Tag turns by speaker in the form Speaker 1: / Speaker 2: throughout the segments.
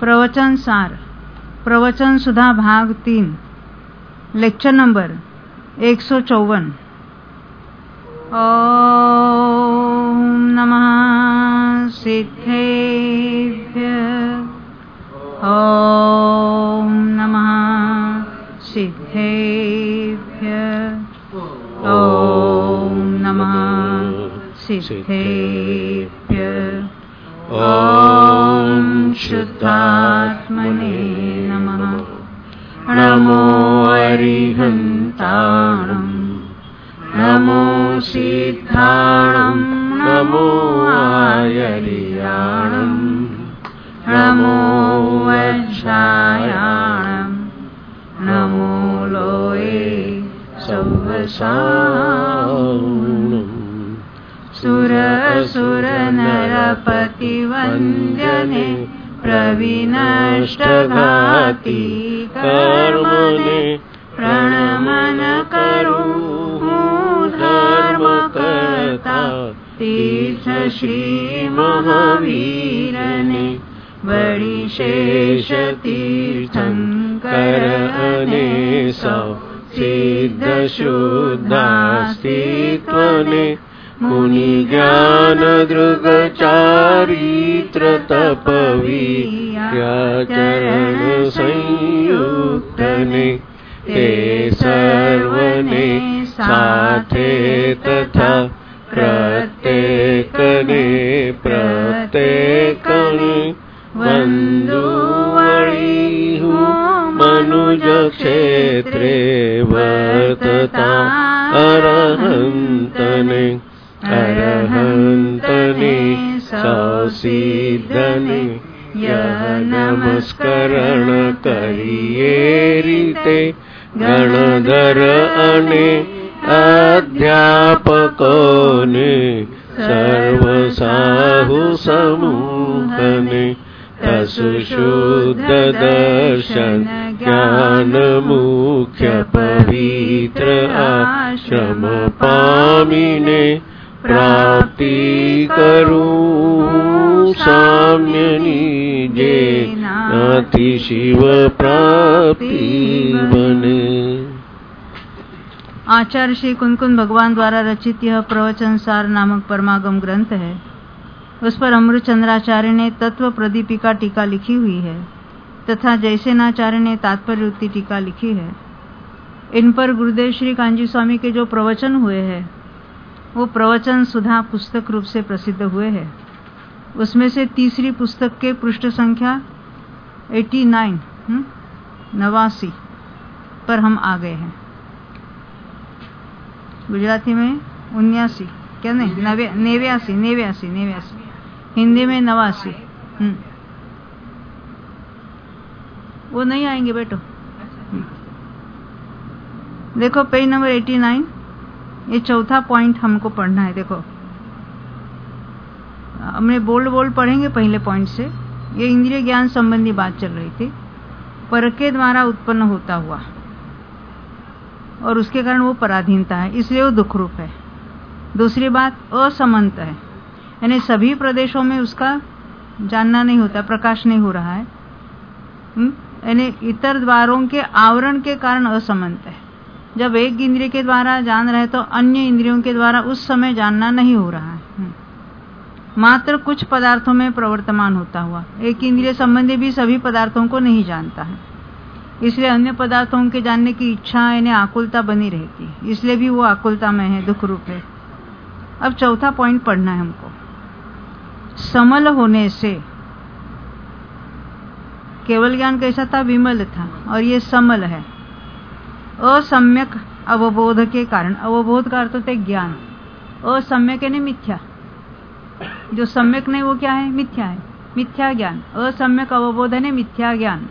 Speaker 1: प्रवचन सार, प्रवचन सुधा भाग 3, लेक्चर नंबर 154। ओम नमः सिद्धेभ्यः। ओम नमः सिद्धेभ्यः। ओम नमः सिद्धेभ्यः। ओम शुद्धात्मने नमः। नमो अरिहन्ताणं, नमो सिद्धाणं, नमो आयर्याणं, नमो वज्रायाणं, नमो लोये सव्वसानम्। सुर नरपतिवन्द्यने, प्रविनष्टघाती कर्मणे, प्रणमन करुं धर्मकर्ता तीर्थ श्री महावीरने। बड़ी शेष तीर्थंकर अनेसौ, सिद्ध शुद्धास्तित्वने। मुनि ज्ञान दृग चारित्र तपवीर्याचरण संयुक्तने। ते सर्वने साथे तथा प्रत्येकने प्रत्येकने। वंदुवळी हूँ मनुज क्षेत्रे वर्तता अरहंतने। अरहंतने सौसिद्धने, यह नमस्करण करिए रीते। गणधर अने अध्यापकोने, सर्वसाहु समूहने। तसु शुद्ध दर्शन ज्ञान मुख्य पवित्र आश्रम पामिने। प्राप्ति करूं साम्य नीजे, नाति शिव प्राप्ति बने।
Speaker 2: आचार्य श्री कुंकुन भगवान द्वारा रचित यह प्रवचन सार नामक परमागम ग्रंथ है। उस पर अमृतचंद्राचार्य ने तत्व प्रदीपिका टीका लिखी हुई है तथा जयसेनाचार्य ने तात्पर्योक्ति टीका लिखी है। इन पर गुरुदेव श्री कांजी स्वामी के जो प्रवचन हुए हैं वो प्रवचन सुधा पुस्तक रूप से प्रसिद्ध हुए हैं। उसमें से तीसरी पुस्तक के पृष्ठ संख्या 89 89 पर हम आ गए हैं। गुजराती में 79, क्या नहीं 89, हिंदी में 89। वो नहीं आएंगे बेटो। देखो पेज नंबर 89, ये चौथा पॉइंट हमको पढ़ना है। देखो हमने बोल्ड पढ़ेंगे पहले पॉइंट से। ये इंद्रिय ज्ञान संबंधी बात चल रही थी। पर के द्वारा उत्पन्न होता हुआ और उसके कारण वो पराधीनता है, इसलिए वो दुख रूप है। दूसरी बात असमंत है, यानी सभी प्रदेशों में उसका जानना नहीं होता, प्रकाश नहीं हो रहा है। यानी इतर द्वारों के आवरण के कारण असमंत है। जब एक इंद्रिय के द्वारा जान रहे तो अन्य इंद्रियों के द्वारा उस समय जानना नहीं हो रहा है। मात्र कुछ पदार्थों में प्रवर्तमान होता हुआ एक इंद्रिय संबंधी भी सभी पदार्थों को नहीं जानता है, इसलिए अन्य पदार्थों के जानने की इच्छा यानी आकुलता बनी रहती है, इसलिए भी वो आकुलता में है, दुख रूप है। अब चौथा पॉइंट पढ़ना है हमको। समल होने से, केवल ज्ञान कैसा था, विमल था, और ये समल है। असम्यक अवबोध के कारण, अवबोध का अर्थ होता है ज्ञान, असम्यक यानी मिथ्या, जो सम्यक नहीं वो क्या है, मिथ्या है, मिथ्या ज्ञान। असम्यक अवबोध है मिथ्या ज्ञान।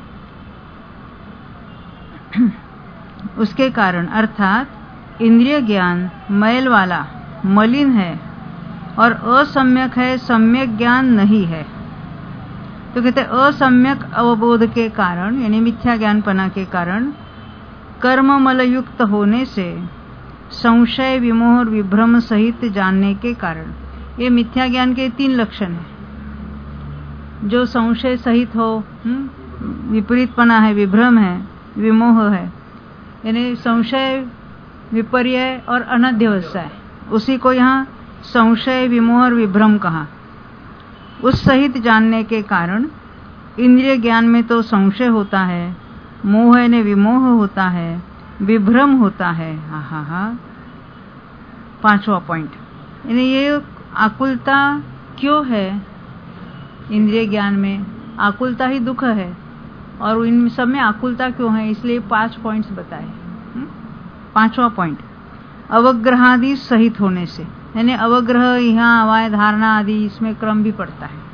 Speaker 2: उसके कारण अर्थात इंद्रिय ज्ञान मैल वाला, मलिन है और असम्यक है, सम्यक ज्ञान नहीं है। तो कहते असम्यक अवबोध के कारण यानी मिथ्या ज्ञानपना के कारण, कर्म मलयुक्त होने से, संशय विमोह और विभ्रम सहित जानने के कारण। ये मिथ्या ज्ञान के 3 लक्षण हैं। जो संशय सहित हो, विपरीतपना है, विभ्रम है, विमोह है, यानी संशय, विपर्य और अनध्यवसाय, उसी को यहाँ संशय, विमोह और विभ्रम कहा। उस सहित जानने के कारण इंद्रिय ज्ञान में तो संशय होता है, मोह यानी विमोह होता है, विभ्रम होता है। हा। 5वां पॉइंट, यानी ये आकुलता क्यों है इंद्रिय ज्ञान में? आकुलता ही दुख है, और इन सब में आकुलता क्यों है, इसलिए 5 पॉइंट्स बताए। 5वां पॉइंट, अवग्रहादि सहित होने से, यानी अवग्रह, यहाँ अवाय, धारणा आदि, इसमें क्रम भी पड़ता है।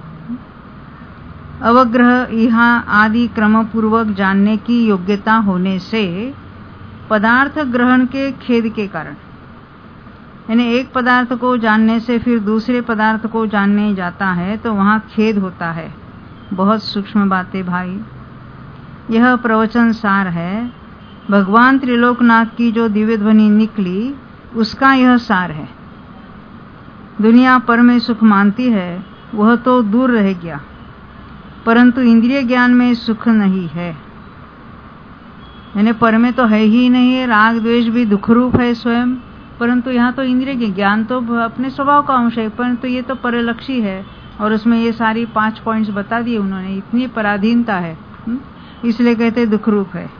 Speaker 2: अवग्रह, यहाँ आदि क्रम पूर्वक जानने की योग्यता होने से पदार्थ ग्रहण के खेद के कारण, यानी एक पदार्थ को जानने से फिर दूसरे पदार्थ को जानने जाता है तो वहाँ खेद होता है। बहुत सूक्ष्म बातें भाई, यह प्रवचन सार है। भगवान त्रिलोकनाथ की जो दिव्य ध्वनि निकली उसका यह सार है। दुनिया पर में सुख मानती है, वह तो दूर रह गया, परंतु इंद्रिय ज्ञान में सुख नहीं है, यानी पर में तो है ही नहीं है। राग द्वेष भी दुख रूप है स्वयं, परंतु यहाँ तो इंद्रिय ज्ञान तो अपने स्वभाव का अंश है, परंतु ये तो परलक्षी है, और उसमें ये सारी 5 पॉइंट्स बता दिए उन्होंने। इतनी पराधीनता है, इसलिए कहते दुख रूप है।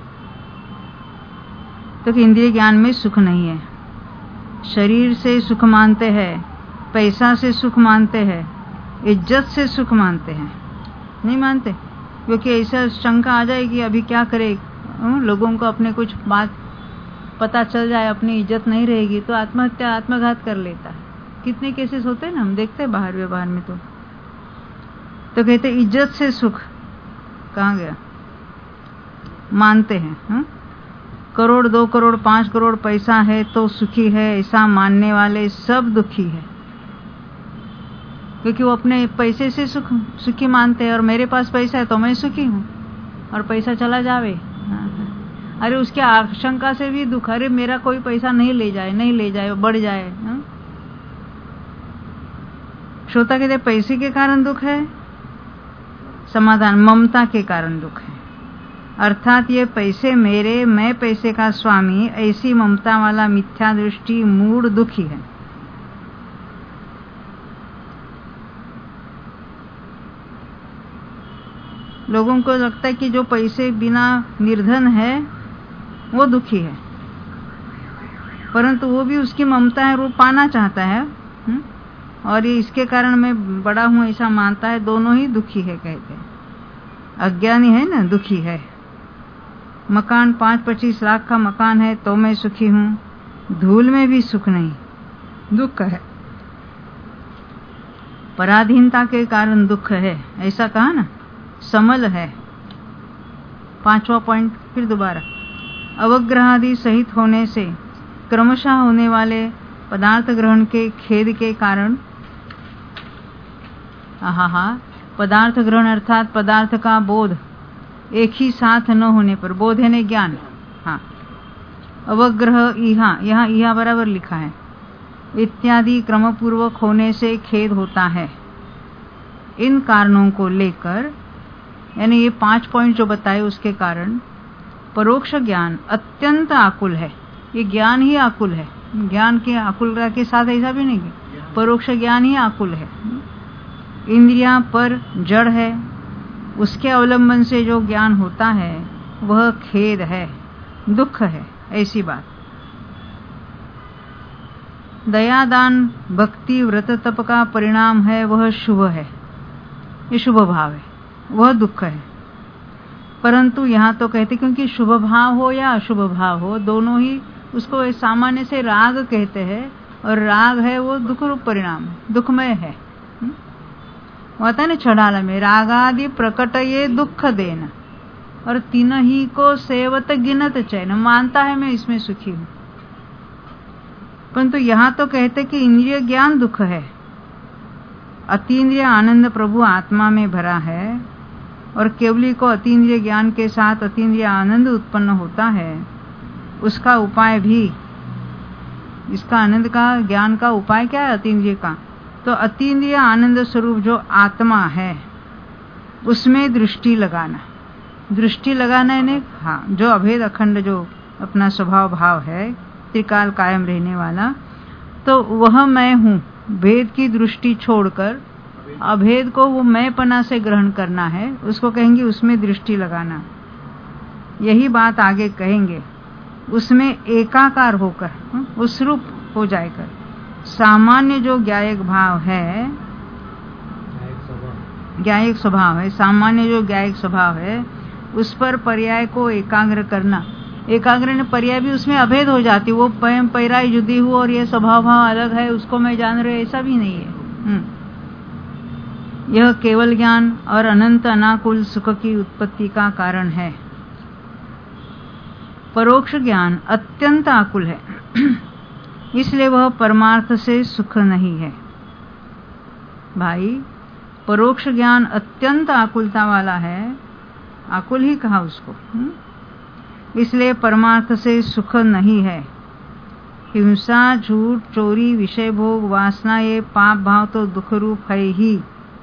Speaker 2: तो इंद्रिय ज्ञान में सुख नहीं है। शरीर से सुख मानते हैं, पैसा से सुख मानते हैं, इज्जत से सुख मानते हैं, नहीं मानते, क्योंकि ऐसा शंका आ जाएगी अभी क्या करे, लोगों को अपने कुछ बात पता चल जाए, अपनी इज्जत नहीं रहेगी तो आत्महत्या, आत्मघात कर लेता है। कितने केसेस होते हैं ना, हम देखते हैं बाहर व्यवहार में। तो कहते इज्जत से सुख कहाँ गया, मानते हैं। करोड़, 2 करोड़, 5 करोड़ पैसा है तो सुखी है, ऐसा मानने वाले सब दुखी है, क्योंकि वो अपने पैसे से सुखी मानते हैं। और मेरे पास पैसा है तो मैं सुखी हूँ, और पैसा चला जावे, अरे उसके आशंका से भी दुख, अरे मेरा कोई पैसा नहीं ले जाए, बढ़ जाए। श्रोता कहते पैसे के कारण दुख है, समाधान ममता के कारण दुख है। अर्थात ये पैसे मेरे, मैं पैसे का स्वामी, ऐसी ममता वाला मिथ्या दृष्टि मूढ़ दुखी है। लोगों को लगता है कि जो पैसे बिना निर्धन है वो दुखी है, परंतु वो भी उसकी ममता है, वो पाना चाहता है, और ये इसके कारण मैं बड़ा हूं ऐसा मानता है, दोनों ही दुखी है। कहते हैं अज्ञानी है ना, दुखी है। मकान 5-25 लाख का मकान है तो मैं सुखी हूं, धूल में भी सुख नहीं, दुख है। पराधीनता के कारण दुख है, ऐसा कहा ना, समल है। 5वां पॉइंट फिर दोबारा, अवग्रहादि सहित होने से क्रमशः होने वाले पदार्थ ग्रहण के खेद के कारण, पदार्थ ग्रहण अर्थात पदार्थ का बोध एक ही साथ न होने पर, बोध है ज्ञान, अवग्रह यहाँ बराबर लिखा है, इत्यादि क्रमपूर्वक होने से खेद होता है। इन कारणों को लेकर, यानी ये 5 पॉइंट जो बताए उसके कारण परोक्ष ज्ञान अत्यंत आकुल है। ये ज्ञान ही आकुल है, ज्ञान के आकुलता के साथ ऐसा भी नहीं है, परोक्ष ज्ञान ही आकुल है। इंद्रियां पर जड़ है, उसके अवलंबन से जो ज्ञान होता है वह खेद है, दुख है, ऐसी बात। दया, दान, भक्ति, व्रत, तप का परिणाम है, वह शुभ है, ये शुभ भाव है, वह दुख है। परंतु यहाँ तो कहते क्योंकि शुभ भाव हो या अशुभ भाव हो, दोनों ही उसको सामान्य से राग कहते हैं, और राग है वो दुख रूप परिणाम, दुखमय है। होता है ना छड़ाला में, रागादि प्रकट ये दुख देना, और तीन ही को सेवत गिनत चैन, मानता है मैं इसमें सुखी हूँ। परंतु यहाँ तो कहते कि इंद्रिय ज्ञान दुख है, अतीन्द्रिय आनंद प्रभु आत्मा में भरा है, और केवली को अतीन्द्रिय ज्ञान के साथ अतीन्द्रिय आनंद उत्पन्न होता है। उसका उपाय भी, इसका आनंद का ज्ञान का उपाय क्या है अतीन्द्रिय का, तो अतीन्द्रिय आनंद स्वरूप जो आत्मा है उसमें दृष्टि लगाना। दृष्टि लगाना यानी हाँ, जो अभेद अखंड जो अपना स्वभाव भाव है, त्रिकाल कायम रहने वाला, तो वह मैं हूँ। भेद की दृष्टि छोड़कर अभेद को वो मैंपना से ग्रहण करना है, उसको कहेंगे उसमें दृष्टि लगाना। यही बात आगे कहेंगे। उसमें एकाकार होकर उस रूप हो जाएगा। सामान्य जो ज्ञायक भाव है, ज्ञायक स्वभाव है, सामान्य जो ज्ञायक स्वभाव है, उस पर पर्याय को एकाग्र करना। एकाग्र ने पर्याय भी उसमें अभेद हो जाती, वो पैराई जुदी हो और ये स्वभाव भाव अलग है, उसको मैं जान रहे, ऐसा भी नहीं है। यह केवल ज्ञान और अनंत अनाकुल सुख की उत्पत्ति का कारण है। परोक्ष ज्ञान अत्यंत आकुल है, इसलिए वह परमार्थ से सुख नहीं है। भाई, परोक्ष ज्ञान अत्यंत आकुलता वाला है, आकुल ही कहा उसको, इसलिए परमार्थ से सुख नहीं है। हिंसा, झूठ, चोरी, विषय भोग, वासना, ये पाप भाव तो दुख रूप है ही,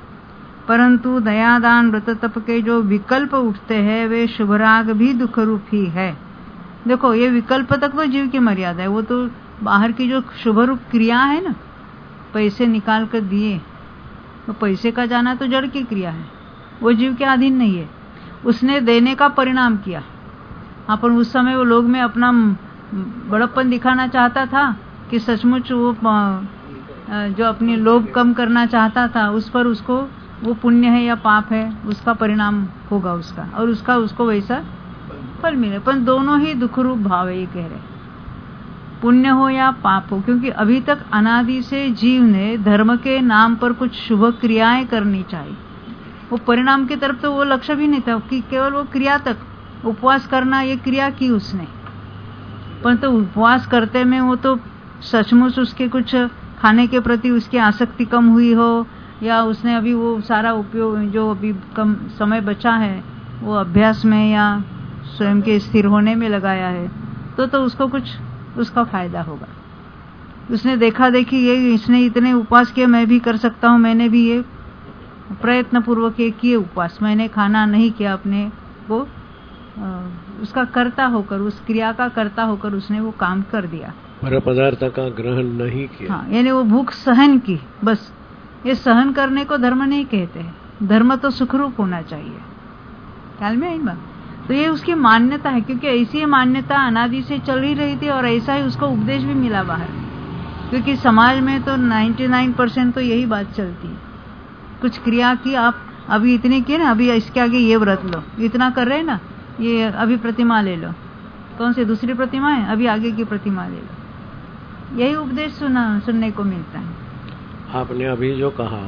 Speaker 2: परंतु दयादान व्रत तप के जो विकल्प उठते हैं वे शुभराग भी दुख रूप ही है। देखो, ये विकल्प तक तो जीव की मर्यादा है, वो तो बाहर की जो शुभ रूप क्रिया है ना, पैसे निकाल कर दिए, तो पैसे का जाना तो जड़ की क्रिया है, वो जीव के अधीन नहीं है। उसने देने का परिणाम किया। अपन उस समय वो लोग में अपना बड़प्पन दिखाना चाहता था कि सचमुच वो जो अपनी लोभ कम करना चाहता था, उस पर उसको वो पुण्य है या पाप है, उसका परिणाम होगा उसका, और उसका उसको वैसा फल मिले। पर दोनों ही दुख रूप भाव है, ये कह रहे, पुण्य हो या पाप हो, क्योंकि अभी तक अनादि से जीव ने धर्म के नाम पर कुछ शुभ क्रियाएं करनी चाहिए। वो परिणाम की तरफ तो वो लक्ष्य भी नहीं था कि केवल वो क्रिया तक, उपवास करना ये क्रिया की उसने, परंतु उपवास करते में वो तो सचमुच उसके कुछ खाने के प्रति उसकी आसक्ति कम हुई हो, या उसने अभी वो सारा उपयोग जो अभी कम समय बचा है वो अभ्यास में या स्वयं के स्थिर होने में लगाया है, तो उसको कुछ उसका फायदा होगा। उसने देखा देखी ये इसने इतने उपवास किए, मैं भी कर सकता हूँ, मैंने भी ये प्रयत्न पूर्वक ये किए उपवास, मैंने खाना नहीं किया, अपने वो उसका कर्ता होकर, उस क्रिया का कर्ता होकर उसने वो काम कर दिया,
Speaker 1: पर पदार्थ का ग्रहण नहीं किया।
Speaker 2: हाँ, यानी वो भूख सहन की, बस। ये सहन करने को धर्म नहीं कहते हैं, धर्म तो सुखरूप होना चाहिए। ख्याल में आई बात? तो ये उसकी मान्यता है, क्योंकि ऐसी मान्यता अनादि से चल ही रही थी और ऐसा ही उसको उपदेश भी मिला बाहर, क्योंकि समाज में तो 99% तो यही बात चलती है। कुछ क्रिया की, आप अभी इतनी की ना, अभी इसके आगे ये व्रत लो, इतना कर रहे ना, ये अभी प्रतिमा ले लो, कौन सी दूसरी प्रतिमा है, अभी आगे की प्रतिमा ले लो, यही उपदेश सुनने को मिलता है।
Speaker 1: आपने अभी जो कहा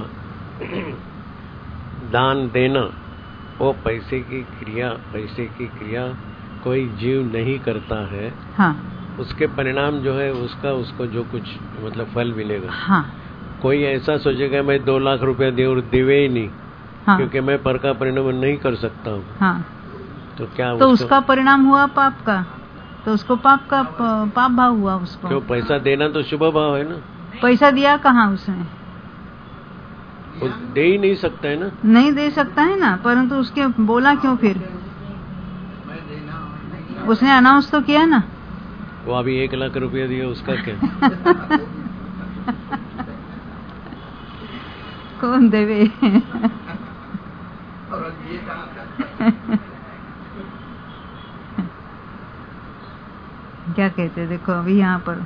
Speaker 1: दान देना, वो पैसे की क्रिया कोई जीव नहीं करता है।
Speaker 2: हाँ,
Speaker 1: उसके परिणाम जो है उसको जो कुछ मतलब फल मिलेगा।
Speaker 2: हाँ,
Speaker 1: कोई ऐसा सोचेगा मैं 2 लाख रुपया दे और दिवे ही नहीं,
Speaker 2: हाँ,
Speaker 1: क्योंकि मैं पर का परिणाम नहीं कर सकता हूँ।
Speaker 2: हाँ,
Speaker 1: तो क्या
Speaker 2: तो उसका परिणाम हुआ पाप का, तो उसको पाप भाव हुआ उसको।
Speaker 1: क्यों? पैसा देना तो शुभ भाव है ना।
Speaker 2: पैसा दिया कहाँ उसने?
Speaker 1: वो दे ही नहीं सकता है ना।
Speaker 2: नहीं दे सकता है ना, परंतु उसके बोला क्यों फिर? उसने अनाउंस तो किया ना।
Speaker 1: वो अभी 1 लाख रुपया दिया, उसका क्या?
Speaker 2: कौन देवे? क्या कहते, देखो अभी यहाँ पर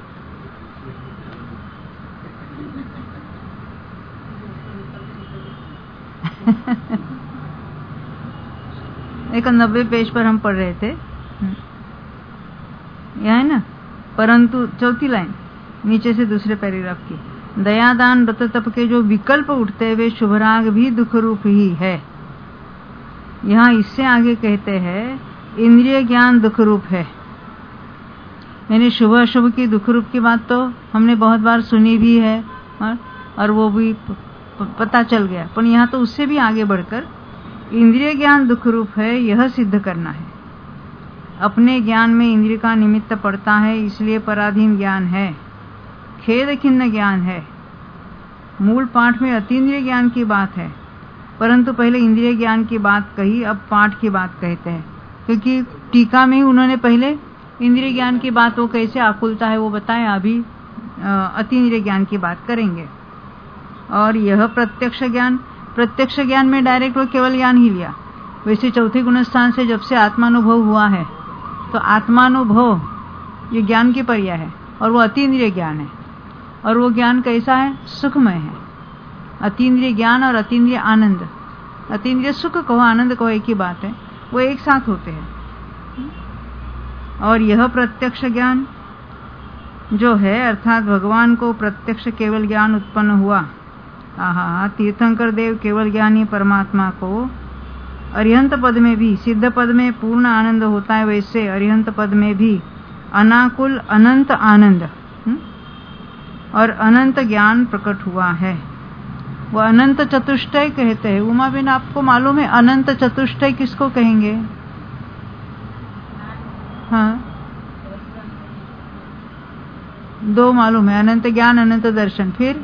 Speaker 2: एक 90 पेज पर हम पढ़ रहे थे, यह है ना, परंतु चौथी लाइन नीचे से दूसरे पैराग्राफ की, दयादान व्रत तप के जो विकल्प उठते वे शुभराग भी दुख रूप ही है। यहाँ इससे आगे कहते हैं इंद्रिय ज्ञान दुख रूप है, यानी शुभ अशुभ की दुख रूप की बात तो हमने बहुत बार सुनी भी है और वो भी पता चल गया, पर यहाँ तो उससे भी आगे बढ़कर इंद्रिय ज्ञान दुख रूप है, यह सिद्ध करना है। अपने ज्ञान में इंद्रिय का निमित्त पड़ता है, इसलिए पराधीन ज्ञान है, खेद खिन्न ज्ञान है। मूल पाठ में अतीन्द्रिय ज्ञान की बात है, परंतु पहले इंद्रिय ज्ञान की बात कही, अब पाठ की बात कहते हैं, क्योंकि टीका में ही उन्होंने पहले इंद्रिय ज्ञान की बात वो कैसे आकुलता है वो बताया, अभी अतीन्द्रिय ज्ञान की बात करेंगे। और यह प्रत्यक्ष ज्ञान में डायरेक्ट वो केवल ज्ञान ही लिया। वैसे चौथे गुणस्थान से जब से आत्मानुभव हुआ है तो आत्मानुभव ये ज्ञान की पर्याय है और वो अतीन्द्रिय ज्ञान है। और वो ज्ञान कैसा है? सुखमय है। अतीन्द्रिय ज्ञान और अतीन्द्रिय आनंद, अतीन्द्रिय सुख कहो आनंद कहो एक ही बात है, वो एक साथ होते हैं। और यह प्रत्यक्ष ज्ञान जो है अर्थात भगवान को प्रत्यक्ष केवल ज्ञान उत्पन्न हुआ। तीर्थंकर देव केवल ज्ञानी परमात्मा को अरिहंत पद में भी, सिद्ध पद में पूर्ण आनंद होता है, वैसे अरिहंत पद में भी अनाकुल अनंत आनंद और अनंत ज्ञान प्रकट हुआ है। वो अनंत चतुष्टय कहते हैं। उमा बेन, आपको मालूम है अनंत चतुष्टय किसको कहेंगे? हाँ, दो मालूम है, अनंत ज्ञान अनंत दर्शन, फिर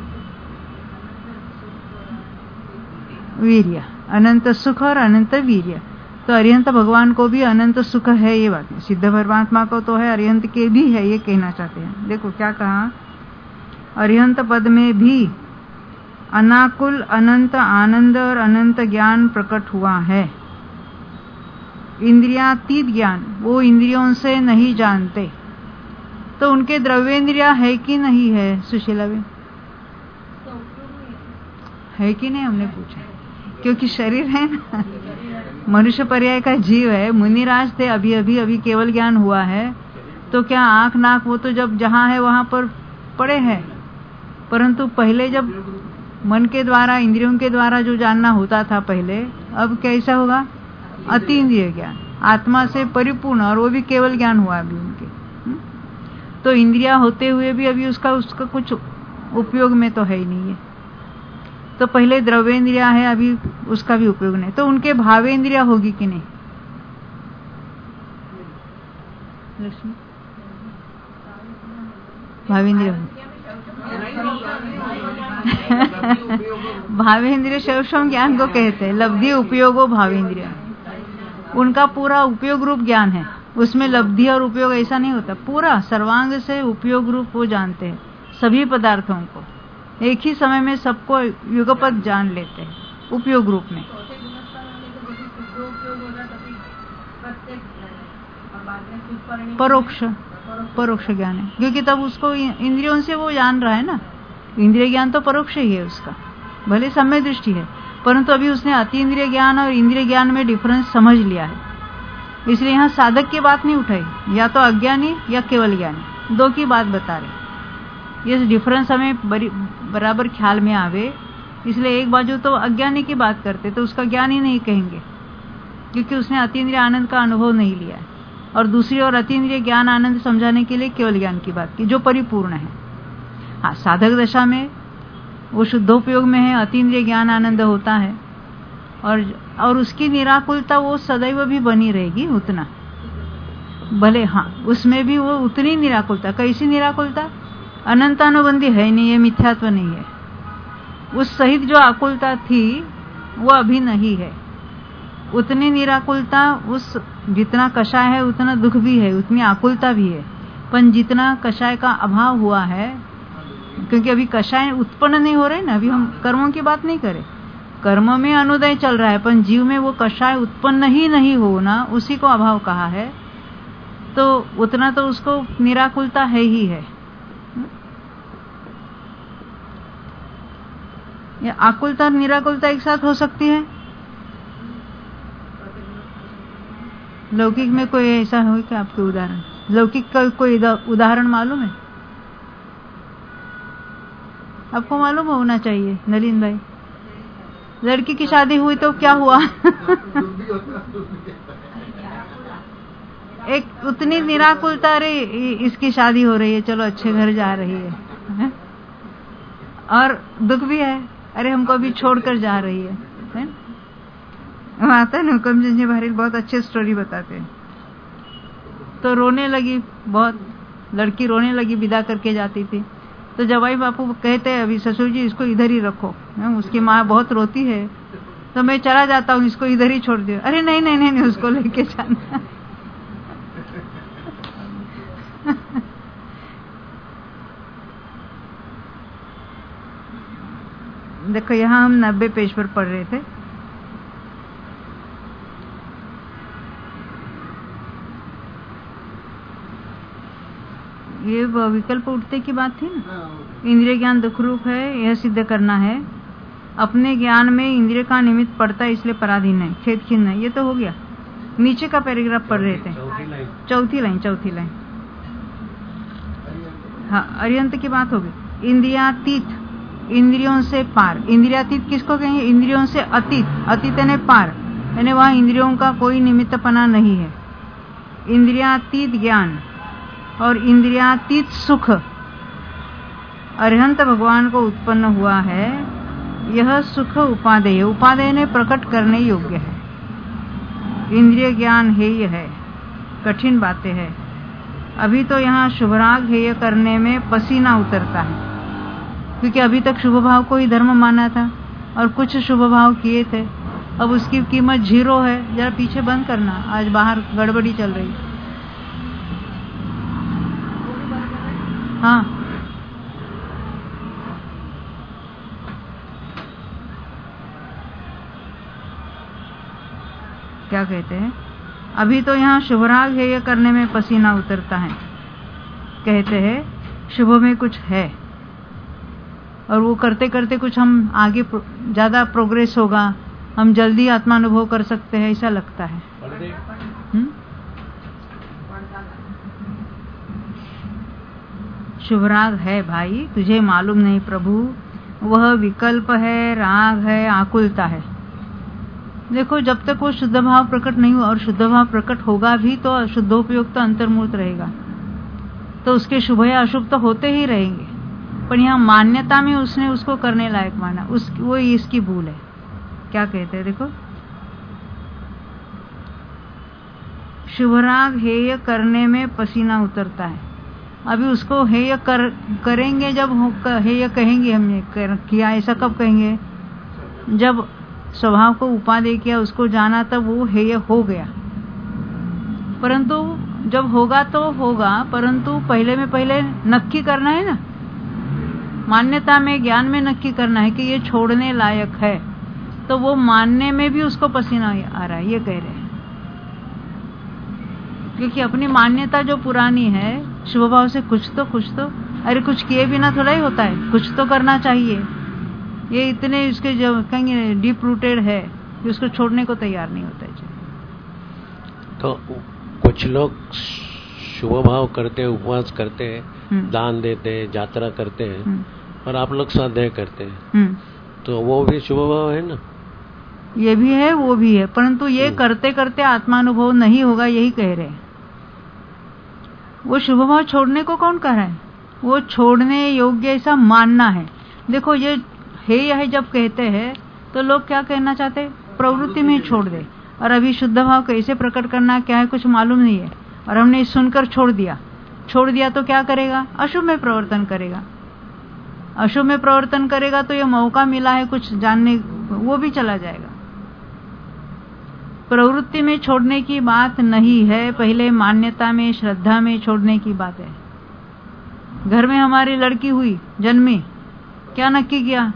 Speaker 2: वीर्य, अनंत सुख और अनंत वीर्य। तो अरिहंत भगवान को भी अनंत सुख है, ये बात है। सिद्ध परमात्मा को तो है, अरिहंत के भी है, ये कहना चाहते हैं। देखो क्या कहा, अरिहंत पद में भी अनाकुल अनंत आनंद और अनंत ज्ञान प्रकट हुआ है। इंद्रियातीत ज्ञान, वो इंद्रियों से नहीं जानते, तो उनके द्रव्येंद्रिया है कि नहीं है? सुशीला भी है कि नहीं, हमने पूछा, क्योंकि शरीर है ना, मनुष्य पर्याय का जीव है। मुनिराज थे, अभी केवल ज्ञान हुआ है, तो क्या आंख नाक वो तो जब जहां है वहां पर पड़े हैं, परंतु पहले जब मन के द्वारा इंद्रियों के द्वारा जो जानना होता था पहले, अब कैसा होगा? अतीन्द्रिय ज्ञान, आत्मा से परिपूर्ण, और वो भी केवल ज्ञान हुआ अभी उनके। तो इंद्रिया होते हुए भी अभी उसका कुछ उपयोग में तो है ही नहीं है। तो पहले द्रव्येंद्रिया है, अभी उसका भी उपयोग नहीं, तो उनके भावेंद्रिया होगी कि नहीं? लक्ष्मी, भावेंद्रिय भावेंद्रिय शैवशम ज्ञान को कहते हैं, लब्धि उपयोगो भावेंद्रिय। उनका पूरा उपयोग रूप ज्ञान है, उसमें लब्धि और उपयोग ऐसा नहीं होता, पूरा सर्वांग से उपयोग रूप वो जानते हैं। सभी पदार्थों को एक ही समय में सबको युगपत जान लेते हैं उपयोग रूप में। परोक्ष ज्ञान है, क्योंकि तब उसको इंद्रियों से वो जान रहा है ना। इंद्रिय ज्ञान तो परोक्ष ही है उसका, भले सम्यक दृष्टि है, परंतु अभी उसने अतीन्द्रिय ज्ञान और इंद्रिय ज्ञान में डिफरेंस समझ लिया है। इसलिए यहाँ साधक की बात नहीं उठाई, या तो अज्ञानी या केवल ज्ञानी, दो की बात बता रहे। ये डिफरेंस हमें बराबर ख्याल में आवे, इसलिए एक बाजू तो अज्ञानी की बात करते तो उसका ज्ञान ही नहीं कहेंगे, क्योंकि उसने अतीन्द्रिय आनंद का अनुभव नहीं लिया है। और दूसरी ओर अतीन्द्रिय ज्ञान आनंद समझाने के लिए केवल ज्ञान की बात की, जो परिपूर्ण है। हाँ, साधक दशा में वो शुद्धोपयोग में है, अतीन्द्रिय ज्ञान आनंद होता है, और उसकी निराकुलता वो सदैव भी बनी रहेगी उतना, भले हाँ उसमें भी वो उतनी निराकुलता। कैसी निराकुलता? अनंतानुबंधी है नहीं, ये मिथ्यात्व नहीं है। उस सहित जो आकुलता थी वो अभी नहीं है, उतनी निराकुलता। उस जितना कषाय है उतना दुख भी है, उतनी आकुलता भी है। पर जितना कषाय का अभाव हुआ है, क्योंकि अभी कषाय उत्पन्न नहीं हो रहे ना, अभी हम कर्मों की बात नहीं करें, कर्म में अनुदय चल रहा है, पर जीव में वो कषाय उत्पन्न ही नहीं होना, उसी को अभाव कहा है। तो उतना तो उसको निराकुलता है ही है। ये आकुलता और निराकुलता एक साथ हो सकती है? लौकिक में कोई ऐसा हो क्या आपके उदाहरण? लौकिक का कोई उदाहरण मालूम है आपको? मालूम होना चाहिए नलिन भाई। लड़की की शादी हुई तो क्या हुआ? एक उतनी निराकुलता, अरे इसकी शादी हो रही है, चलो अच्छे घर जा रही है? और दुख भी है, अरे हमको अभी छोड़कर जा रही है? आता है ना, हुकमचंद जी भारी बहुत अच्छे स्टोरी बताते हैं। तो रोने लगी बहुत, लड़की रोने लगी, विदा करके जाती थी। तो जवाई बापू कहते हैं, अभी ससुर जी इसको इधर ही रखो, उसकी माँ बहुत रोती है। तो मैं चला जाता हूँ, इसको इधर ही छोड़ दिया। अरे नहीं नहीं नहीं, नहीं उसको लेके जाना। देखो यहाँ हम 90 पेज पर पढ़ रहे थे। ये विकल्प उठते की बात थी ना। इंद्रिय ज्ञान दुख रूप है, यह सिद्ध करना है। अपने ज्ञान में इंद्रिय का निमित्त पड़ता है, इसलिए पराधीन है, खेद खिन्न है। ये तो हो गया। नीचे का पैराग्राफ पढ़ रहे थे, चौथी लाइन। हाँ, अर्यंत की बात होगी। इंद्रियातीत, इंद्रियों से पार। इंद्रियातीत किसको कहेंगे? इंद्रियों से अतीत, अतीत यानी पार, यानी वहाँ इंद्रियों का कोई निमित्तपना नहीं है। इंद्रियातीत ज्ञान और इंद्रियातीत सुख अरिहंत भगवान को उत्पन्न हुआ है। यह सुख उपादेय, उपादेय ने प्रकट करने योग्य है। इंद्रिय ज्ञान हेय है, कठिन बातें है। अभी तो यहाँ शुभराग हेय करने में पसीना उतरता है, क्योंकि अभी तक शुभ भाव को ही धर्म माना था और कुछ शुभ भाव किए थे। अब उसकी कीमत 0 है। जरा पीछे बंद करना, आज बाहर गड़बड़ी चल रही। हाँ, क्या कहते हैं? अभी तो यहाँ शुभराग हेय करने में पसीना उतरता है। कहते हैं शुभ में कुछ है और वो करते करते कुछ हम आगे ज्यादा प्रोग्रेस होगा, हम जल्दी आत्मानुभव कर सकते हैं, ऐसा लगता है। शुभराग है भाई, तुझे मालूम नहीं प्रभु, वह विकल्प है, राग है, आकुलता है। देखो जब तक वो शुद्ध भाव प्रकट नहीं हुआ, और शुद्ध भाव प्रकट होगा भी तो शुद्धोपयोग तो अंतर्मूर्त रहेगा, तो उसके शुभ या अशुभ तो होते ही रहेंगे। पर यहाँ मान्यता में उसने उसको करने लायक माना, वो इसकी भूल है। क्या कहते हैं देखो, शुभराग हेय करने में पसीना उतरता है। अभी उसको हेय करेंगे, जब हेय कहेंगे हमने किया, ऐसा कब कहेंगे? जब स्वभाव को उपादेय किया, उसको जाना, तब वो हेय हो गया। परंतु जब होगा तो होगा, परंतु पहले में पहले नक्की करना है ना, मान्यता में ज्ञान में नक्की करना है कि ये छोड़ने लायक है। तो वो मानने में भी उसको पसीना आ रहा है, ये कह रहे हैं। क्योंकि अपनी मान्यता जो पुरानी है, शुभ भाव से कुछ तो अरे कुछ किए बिना थोड़ा ही होता है, कुछ तो करना चाहिए। ये इतने इसके जो कहेंगे डीप रूटेड है कि उसको छोड़ने को तैयार नहीं होता है।
Speaker 1: तो कुछ लोग शुभ भाव करते हैं, उपवास करते हैं, दान देते हैं, यात्रा करते हैं, और आप लोग स्वाध्याय करते हैं, तो वो भी शुभ भाव है ना?
Speaker 2: ये भी है, वो भी है, परंतु ये करते करते आत्मानुभव नहीं होगा, यही कह रहे हैं। वो शुभ भाव छोड़ने को कौन कह रहा है? वो छोड़ने योग्य ऐसा मानना है। देखो ये हेय है जब कहते हैं तो लोग क्या कहना चाहते हैं? प्रवृत्ति में छोड़ दे। और अभी शुद्ध भाव कैसे प्रकट करना क्या है कुछ मालूम नहीं है, और हमने सुनकर छोड़ दिया तो क्या करेगा? अशुभ में प्रवर्तन करेगा। अशुभ में प्रवर्तन करेगा तो ये मौका मिला है कुछ जानने, वो भी चला जाएगा। प्रवृत्ति में छोड़ने की बात नहीं है, पहले मान्यता में, श्रद्धा में छोड़ने की बात है। घर में हमारी लड़की हुई, जन्मी, क्या नक्की किया?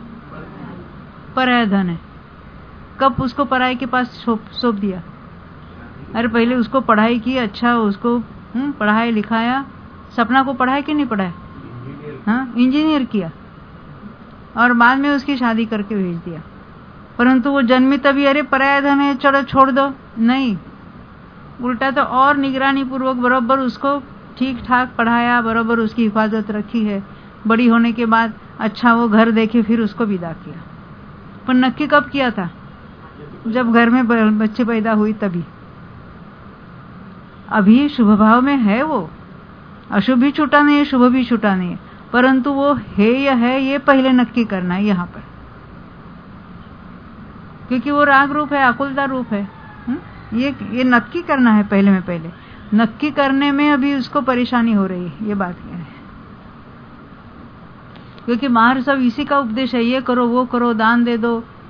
Speaker 2: पराया धन है। कब उसको पराये के पास सौंप दिया? अरे पहले उसको पढ़ाई की, अच्छा उसको पढ़ाया लिखाया, सपना को पढ़ाया कि नहीं पढ़ाया? हाँ, इंजीनियर किया, और बाद में उसकी शादी करके भेज दिया। परंतु वो जन्मी तभी अरे पराया धन है, चलो छोड़ दो, नहीं, उल्टा तो और निगरानी पूर्वक बराबर उसको ठीक ठाक पढ़ाया, बराबर उसकी हिफाजत रखी है। बड़ी होने के बाद अच्छा वो घर देखे, फिर उसको विदा किया। पर नक्की कब किया था? जब घर में बच्चे पैदा हुई तभी। अभी शुभ भाव में है वो, अशुभ भी छूटा नहीं है, शुभ भी छूटा नहीं है, परंतु वो हेय है, ये पहले नक्की करना है यहाँ पर, क्योंकि वो राग रूप है, आकुलता रूप है। ये नक्की करना है पहले में पहले। नक्की करने में अभी उसको परेशानी हो रही है, ये बात क्या है? क्योंकि बाहर सब इसी का उपदेश है, ये करो वो करो, दान दे दो,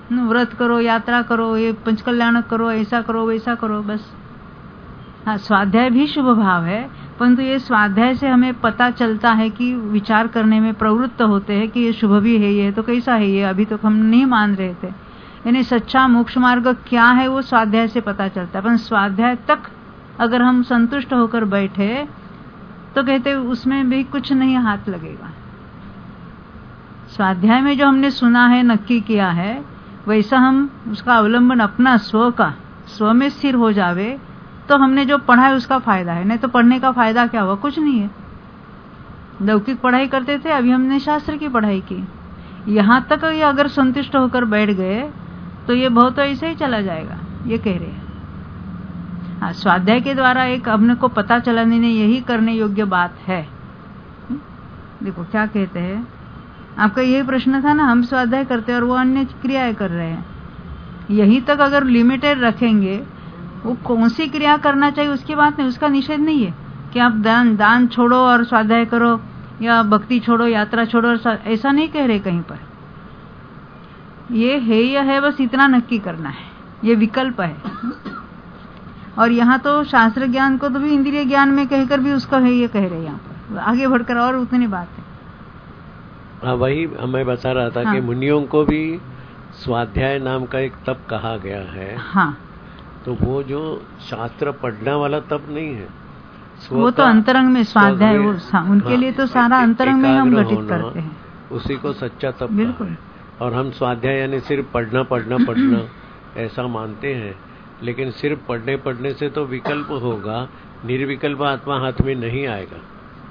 Speaker 2: व्रत करो, यात्रा करो, ये पंचकल्याणक करो, ऐसा करो, वैसा करो, बस। हाँ, स्वाध्याय भी शुभ भाव है, परंतु ये स्वाध्याय से हमें पता चलता है कि विचार करने में प्रवृत्त होते हैं कि ये शुभ भी है, ये तो कैसा है, ये अभी तो हम नहीं मान रहे थे। यानी सच्चा मोक्ष मार्ग क्या है वो स्वाध्याय से पता चलता है। पर स्वाध्याय तक अगर हम संतुष्ट होकर बैठे तो कहते उसमें भी कुछ नहीं हाथ लगेगा। स्वाध्याय में जो हमने सुना है, नक्की किया है, वैसा हम उसका अवलंबन अपना स्व में स्थिर हो जावे तो हमने जो पढ़ा है उसका फायदा है। नहीं तो पढ़ने का फायदा क्या हुआ? कुछ नहीं है। लौकिक पढ़ाई करते थे, अभी हमने शास्त्र की पढ़ाई की। यहाँ तक ये अगर संतुष्ट होकर बैठ गए तो ये बहुत ऐसे ही चला जाएगा, ये कह रहे हैं। हाँ, स्वाध्याय के द्वारा एक अपने को पता चला नहीं, यही करने योग्य बात है। देखो क्या कहते हैं, आपका यही प्रश्न था ना, हम स्वाध्याय करते हैं और वो अन्य क्रियाएं कर रहे हैं। यही तक अगर लिमिटेड रखेंगे, वो कौन सी क्रिया करना चाहिए उसकी बात नहीं, उसका निषेध नहीं है कि आप दान छोड़ो और स्वाध्याय करो, या भक्ति छोड़ो, यात्रा छोड़ो, ऐसा नहीं कह रहे कहीं पर। ये है या है, बस इतना नक्की करना है, ये विकल्प है। और यहाँ तो शास्त्र ज्ञान को तो भी इंद्रिय ज्ञान में कहकर भी उसका है ये कह रहे हैं। यहाँ पर आगे बढ़कर और उतनी बात है।
Speaker 1: हाँ, वही मैं बता रहा था। हाँ। कि मुनियों को भी स्वाध्याय नाम का एक तप कहा गया है।
Speaker 2: हाँ,
Speaker 1: तो वो जो शास्त्र पढ़ने वाला तप नहीं है,
Speaker 2: वो तो अंतरंग में स्वाध्याय, वो उनके लिए तो सारा अंतरंग में हम घटित करते हैं,
Speaker 1: उसी को सच्चा तप।
Speaker 2: बिल्कुल।
Speaker 1: और हम स्वाध्याय यानी सिर्फ पढ़ना ऐसा मानते हैं, लेकिन सिर्फ पढ़ने से तो विकल्प होगा, निर्विकल्प आत्मा हाथ में नहीं आएगा।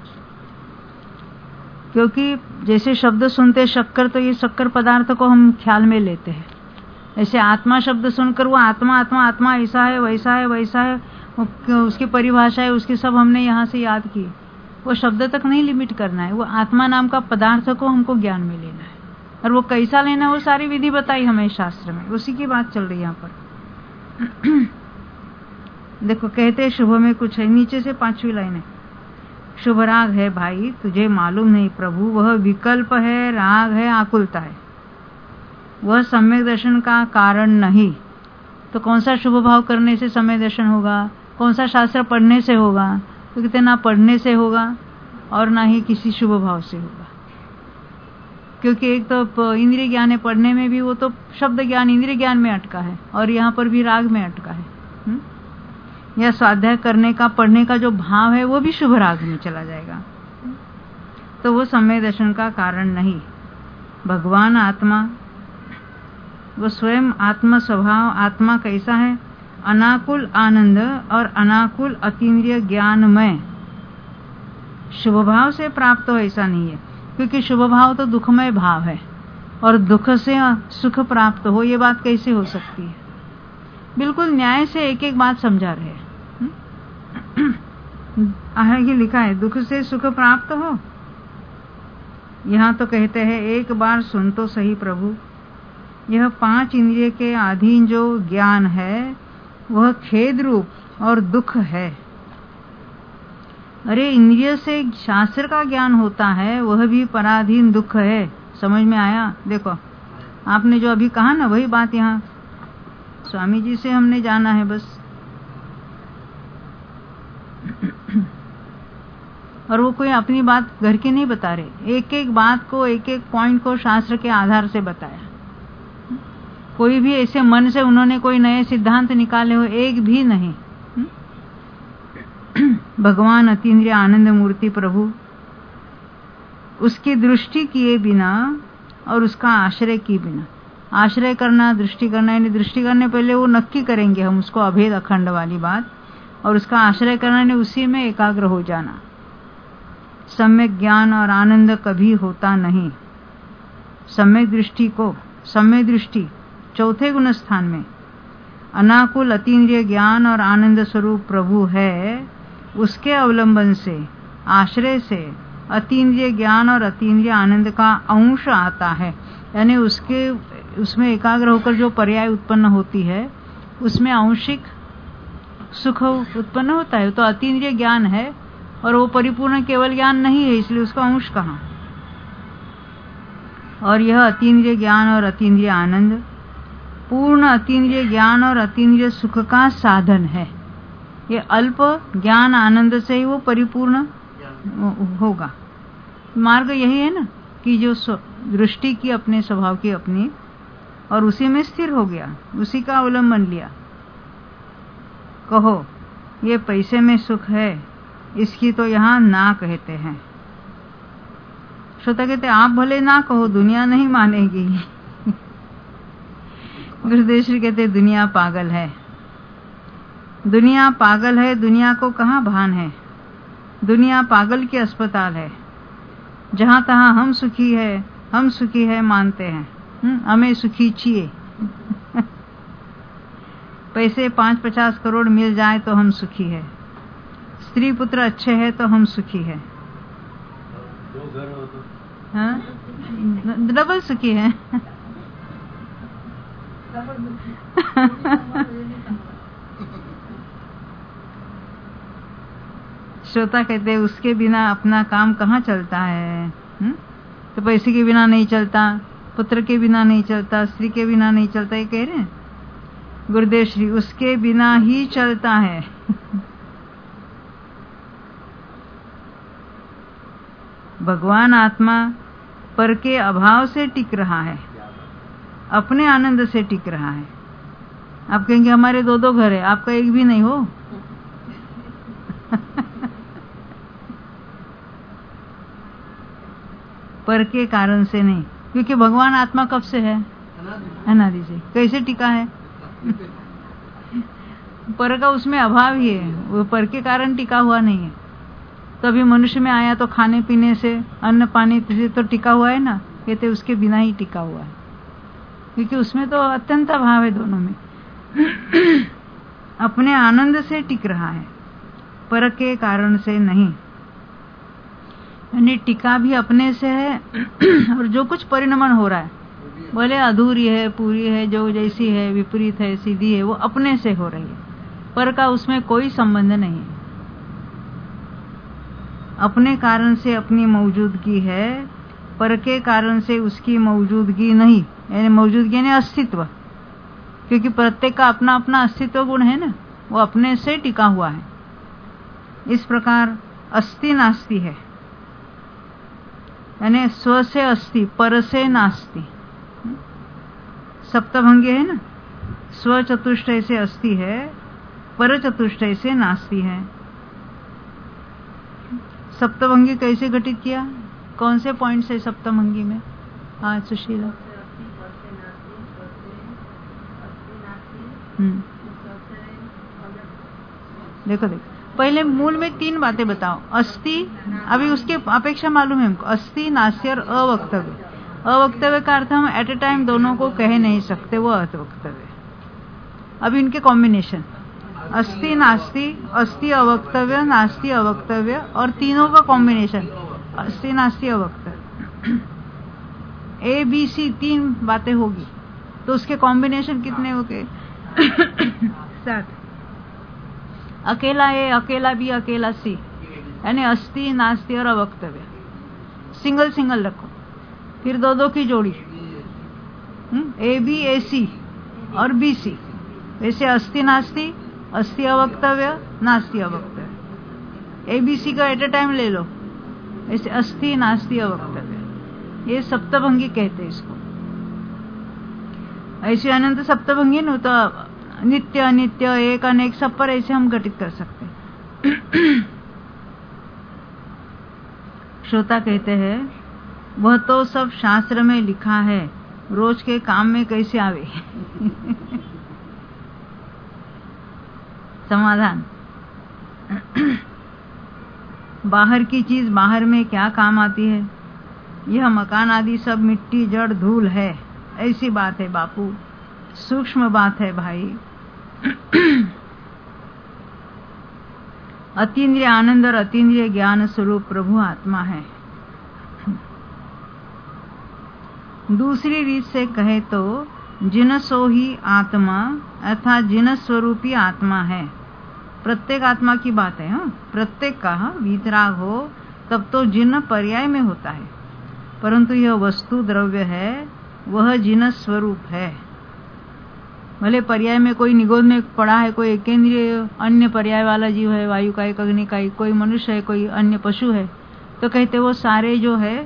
Speaker 2: क्योंकि जैसे शब्द सुनते शक्कर, तो ये शक्कर पदार्थ को हम ख्याल में लेते हैं। ऐसे आत्मा शब्द सुनकर वो आत्मा ऐसा है, वैसा है, वैसा है, उसकी परिभाषा है, उसकी सब हमने यहाँ से याद की। वो शब्द तक नहीं लिमिट करना है, वो आत्मा नाम का पदार्थ को हमको ज्ञान में लेना है। और वो कैसा लेना है, वो सारी विधि बताई हमें शास्त्र में, उसी की बात चल रही है यहाँ पर। देखो कहते हैं शुभ में कुछ है, नीचे से 5वीं लाइन है। शुभ राग है भाई, तुझे मालूम नहीं प्रभु, वह विकल्प है, राग है, आकुलता है, वह सम्यक दर्शन का कारण नहीं। तो कौन सा शुभ भाव करने से सम्यक दर्शन होगा? कौन सा शास्त्र पढ़ने से होगा? तो कहते ना पढ़ने से होगा और ना ही किसी शुभ भाव से होगा। क्योंकि एक तो इंद्रिय ज्ञान है, पढ़ने में भी वो तो शब्द ज्ञान इंद्रिय ज्ञान में अटका है, और यहाँ पर भी राग में अटका है। या स्वाध्याय करने का, पढ़ने का जो भाव है वो भी शुभ राग में चला जाएगा, तो वो सम्यक दर्शन का कारण नहीं। भगवान आत्मा, वो स्वयं आत्म स्वभाव, आत्मा कैसा है? अनाकुल आनंद और अनाकुल अतीन्द्रिय ज्ञानमय। शुभ भाव से प्राप्त हो ऐसा नहीं है, क्योंकि शुभ भाव तो दुखमय भाव है, और दुख से सुख प्राप्त हो, ये बात कैसे हो सकती है? बिल्कुल न्याय से एक एक बात समझा रहे हैं। आगे लिखा है दुख से सुख प्राप्त हो। यहाँ तो कहते हैं एक बार सुन तो सही प्रभु, यह 5 इंद्रिय के अधीन जो ज्ञान है वह खेद रूप और दुख है। अरे इंद्रिय से शास्त्र का ज्ञान होता है, वह भी पराधीन दुख है। समझ में आया? देखो आपने जो अभी कहा ना, वही बात यहाँ स्वामी जी से हमने जाना है बस। और वो कोई अपनी बात घर की नहीं बता रहे, एक एक बात को, एक एक पॉइंट को शास्त्र के आधार से बताया। कोई भी ऐसे मन से उन्होंने कोई नए सिद्धांत निकाले हो, एक भी नहीं। भगवान अतीन्द्रिय आनंद मूर्ति प्रभु, उसकी दृष्टि किए बिना और उसका आश्रय किए बिना, आश्रय करना, दृष्टि करना, यानी दृष्टि करने पहले वो नक्की करेंगे हम उसको, अभेद अखंड वाली बात, और उसका आश्रय करना ने उसी में एकाग्र हो जाना। सम्यक ज्ञान और आनंद कभी होता नहीं। सम्यक दृष्टि को, सम्यक दृष्टि चौथे गुण स्थान में अनाकुल अतीन्द्रिय ज्ञान और आनंद स्वरूप प्रभु है, उसके अवलंबन से, आश्रय से अतीन्द्रिय ज्ञान और अतीन्द्रिय आनंद का अंश आता है। यानी उसमें एकाग्र होकर जो पर्याय उत्पन्न होती है उसमें आंशिक सुख उत्पन्न होता है। तो अतीन्द्रिय ज्ञान है और वो परिपूर्ण केवल ज्ञान नहीं है, इसलिए उसका अंश कहाँ। और यह अतीन्द्रिय ज्ञान और अतीन्द्रिय आनंद पूर्ण अतीन्द्रिय ज्ञान और अतीन्द्रिय सुख का साधन है। ये अल्प ज्ञान आनंद से ही वो परिपूर्ण होगा। मार्ग यही है ना कि जो दृष्टि की अपने स्वभाव की अपनी और उसी में स्थिर हो गया, उसी का अवलंबन लिया। कहो ये पैसे में सुख है, इसकी तो यहाँ ना कहते हैं। श्रोता कहते आप भले ना कहो, दुनिया नहीं मानेगी। गुरुदेव श्री कहते दुनिया पागल है, दुनिया पागल है, दुनिया को कहाँ भान है। दुनिया पागल की अस्पताल है, जहां तहां हम सुखी है मानते हैं। हमें सुखी चाहिए। पैसे 5-50 करोड़ मिल जाए तो हम सुखी है, स्त्री पुत्र अच्छे हैं तो हम सुखी है। हाँ, डबल सुखी है। श्रोता कहते हैं उसके बिना अपना काम कहाँ चलता है। तो पैसे के बिना नहीं चलता, पुत्र के बिना नहीं चलता, स्त्री के बिना नहीं चलता। ये कह रहे हैं गुरुदेव श्री, उसके बिना ही चलता है। भगवान आत्मा पर के अभाव से टिक रहा है, अपने आनंद से टिक रहा है। आप कहेंगे हमारे 2-2 घर है, आपका एक भी नहीं हो। पर के कारण से नहीं, क्योंकि भगवान आत्मा कब से है? अनादि से। कैसे टिका है? पर का उसमें अभाव ही है, वो पर के कारण टिका हुआ नहीं है। तभी मनुष्य में आया तो खाने पीने से, अन्न पानी से तो टिका हुआ है ना। कहते उसके बिना ही टिका हुआ है, क्योंकि उसमें तो अत्यंत अभाव है दोनों में। अपने आनंद से टिक रहा है, पर के कारण से नहीं। यानी टिका भी अपने से है। और जो कुछ परिणमन हो रहा है, बोले अधूरी है, पूरी है, जो जैसी है, विपरीत है, सीधी है, वो अपने से हो रही है। पर का उसमें कोई संबंध नहीं है। अपने कारण से अपनी मौजूदगी है, पर के कारण से उसकी मौजूदगी नहीं। यानी मौजूदगी यानी अस्तित्व, क्योंकि प्रत्येक का अपना अपना अस्तित्व गुण है ना, वो अपने से टिका हुआ है। इस प्रकार अस्ति नास्ति है, यानी स्व से अस्ति, पर से नास्ति। सप्तभंगी है ना, स्व चतुष्टय से अस्ति है, पर चतुष्टय से नास्ति है। सप्तभंगी कैसे घटित किया? कौन से पॉइंट से सप्तभंगी में? हाँ सुशीला। देखो पहले मूल में 3 बातें बताओ। अस्ति, अभी उसके अपेक्षा मालूम है हमको। अस्ति, नास्ति और अवक्तव्य। अवक्तव्य का अर्थ हम एट ए टाइम दोनों को कह नहीं सकते, वो अवक्तव्य। अभी इनके कॉम्बिनेशन अस्ति नास्ति, अस्ति अवक्तव्य, नास्ति अवक्तव्य, और तीनों का कॉम्बिनेशन अस्ति नास्ति अवक्तव्य। ABC 3 बातें होगी तो उसके कॉम्बिनेशन कितने हो गए? 7। अकेला ए, अकेला बी, अकेला सी, यानी अस्ति नास्ति और अवक्तव्य। सिंगल सिंगल रखो, फिर 2-2 की जोड़ी, AB AC और BC। वैसे अस्ति नास्ति, अस्ति अवक्तव्य, नास्ति अवक्तव्य। ABC का एट ए टाइम ले लो, ऐसे अस्ति नास्ति अवक्तव्य। ये सप्तभंगी कहते हैं इसको। ऐसे अनंत सप्तभंगी न तो नित्य अनित्य, एक अनेक, सब पर ऐसे हम घटित कर सकते हैं। श्रोता कहते हैं वह तो सब शास्त्र में लिखा है, रोज के काम में कैसे आवे? समाधान, बाहर की चीज बाहर में क्या काम आती है? यह मकान आदि सब मिट्टी जड़ धूल है, ऐसी बात है बापू, सूक्ष्म बात है भाई। अतीन्द्रिय आनंद और अतीन्द्रिय ज्ञान स्वरूप प्रभु आत्मा है। दूसरी रीत से कहे तो जिनसो ही आत्मा अर्थात जिन स्वरूपी आत्मा है। प्रत्येक आत्मा की बात है। प्रत्येक का वीतराग हो तब तो जिन पर्याय में होता है, परंतु यह वस्तु द्रव्य है, वह जिन स्वरूप है। भले पर्याय में कोई निगोद में पड़ा है, कोई एकेंद्रिय अन्य पर्याय वाला जीव है, वायु का एक, अग्नि का एक, कोई मनुष्य है, कोई अन्य पशु है, तो कहते वो सारे जो है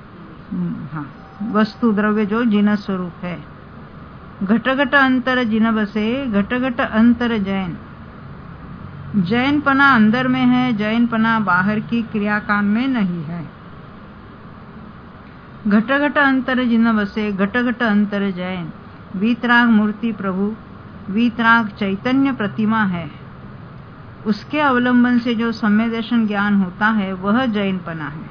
Speaker 2: वस्तु द्रव्य जो जिन स्वरूप है। घट घट अंतर जिन बसे घट घट अंतर जैन। जैनपना अंदर में है, जैनपना बाहर की क्रियाकांड में नहीं है। घट घट अंतर जिन बसे घट घट अंतर जैन। वीतराग मूर्ति प्रभु, वीतराग चैतन्य प्रतिमा है, उसके अवलंबन से जो सम्य दर्शन ज्ञान होता है वह जैनपना है।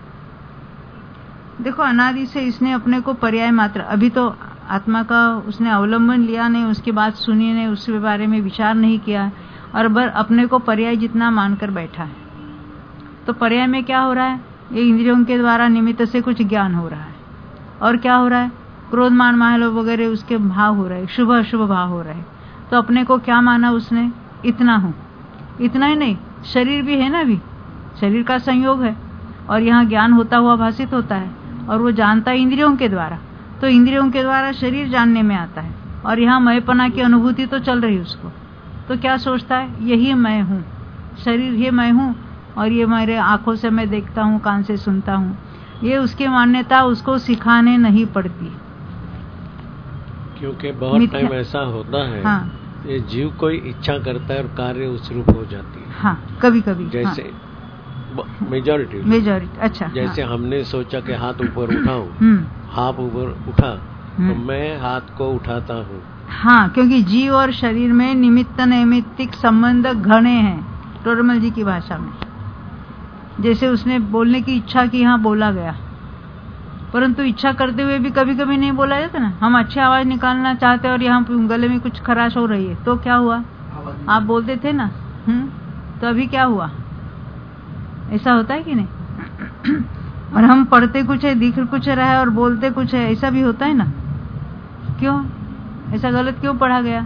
Speaker 2: देखो अनादि से इसने अपने को पर्याय मात्र, अभी तो आत्मा का उसने अवलंबन लिया नहीं, उसकी बात सुनी नहीं, उसके बारे में विचार नहीं किया, और बर अपने को पर्याय जितना मानकर बैठा है। तो पर्याय में क्या हो रहा है? ये इंद्रियों के द्वारा निमित्त से कुछ ज्ञान हो रहा है, और क्या हो रहा है? क्रोध मान मायालोभ वगैरह उसके भाव हो रहे, शुभ अशुभ भाव हो रहे। तो अपने को क्या माना उसने? इतना हूं। इतना ही नहीं, शरीर भी है ना, अभी शरीर का संयोग है, और यहाँ ज्ञान होता हुआ भाषित होता है, और वो जानता है इंद्रियों के द्वारा। तो इंद्रियों के द्वारा शरीर जानने में आता है, और यहाँ मयपना की अनुभूति तो चल रही उसको। तो क्या सोचता है? यही मैं हूँ, शरीर ये मैं हूँ, और ये मेरे आंखों से मैं देखता हूँ, कान से सुनता हूँ। ये उसकी मान्यता उसको सिखाने नहीं पड़ती,
Speaker 1: क्योंकि बहुत टाइम ऐसा होता है।
Speaker 2: हाँ।
Speaker 1: ये जीव कोई इच्छा करता है और कार्य उस रूप हो जाती है।
Speaker 2: हाँ, कभी कभी
Speaker 1: जैसे
Speaker 2: मेजॉरिटी अच्छा,
Speaker 1: जैसे हमने सोचा कि हाथ ऊपर उठाऊं, हाथ ऊपर उठा, तो मैं हाथ को उठाता हूँ।
Speaker 2: हाँ, क्योंकि जीव और शरीर में निमित्त नैमित्तिक संबंध घने हैं, टोरमल जी की भाषा में। जैसे उसने बोलने की इच्छा की, यहाँ बोला गया, परंतु इच्छा करते हुए भी कभी कभी नहीं बोला जाता ना। हम अच्छी आवाज निकालना चाहते हैं और यहाँ गले में कुछ खराश हो रही है, तो क्या हुआ? आप बोलते थे ना, तो अभी क्या हुआ? ऐसा होता है कि नहीं? और हम पढ़ते कुछ है, दिख कुछ रहा है और बोलते कुछ है, ऐसा भी होता है ना। क्यों ऐसा गलत क्यों पढ़ा गया?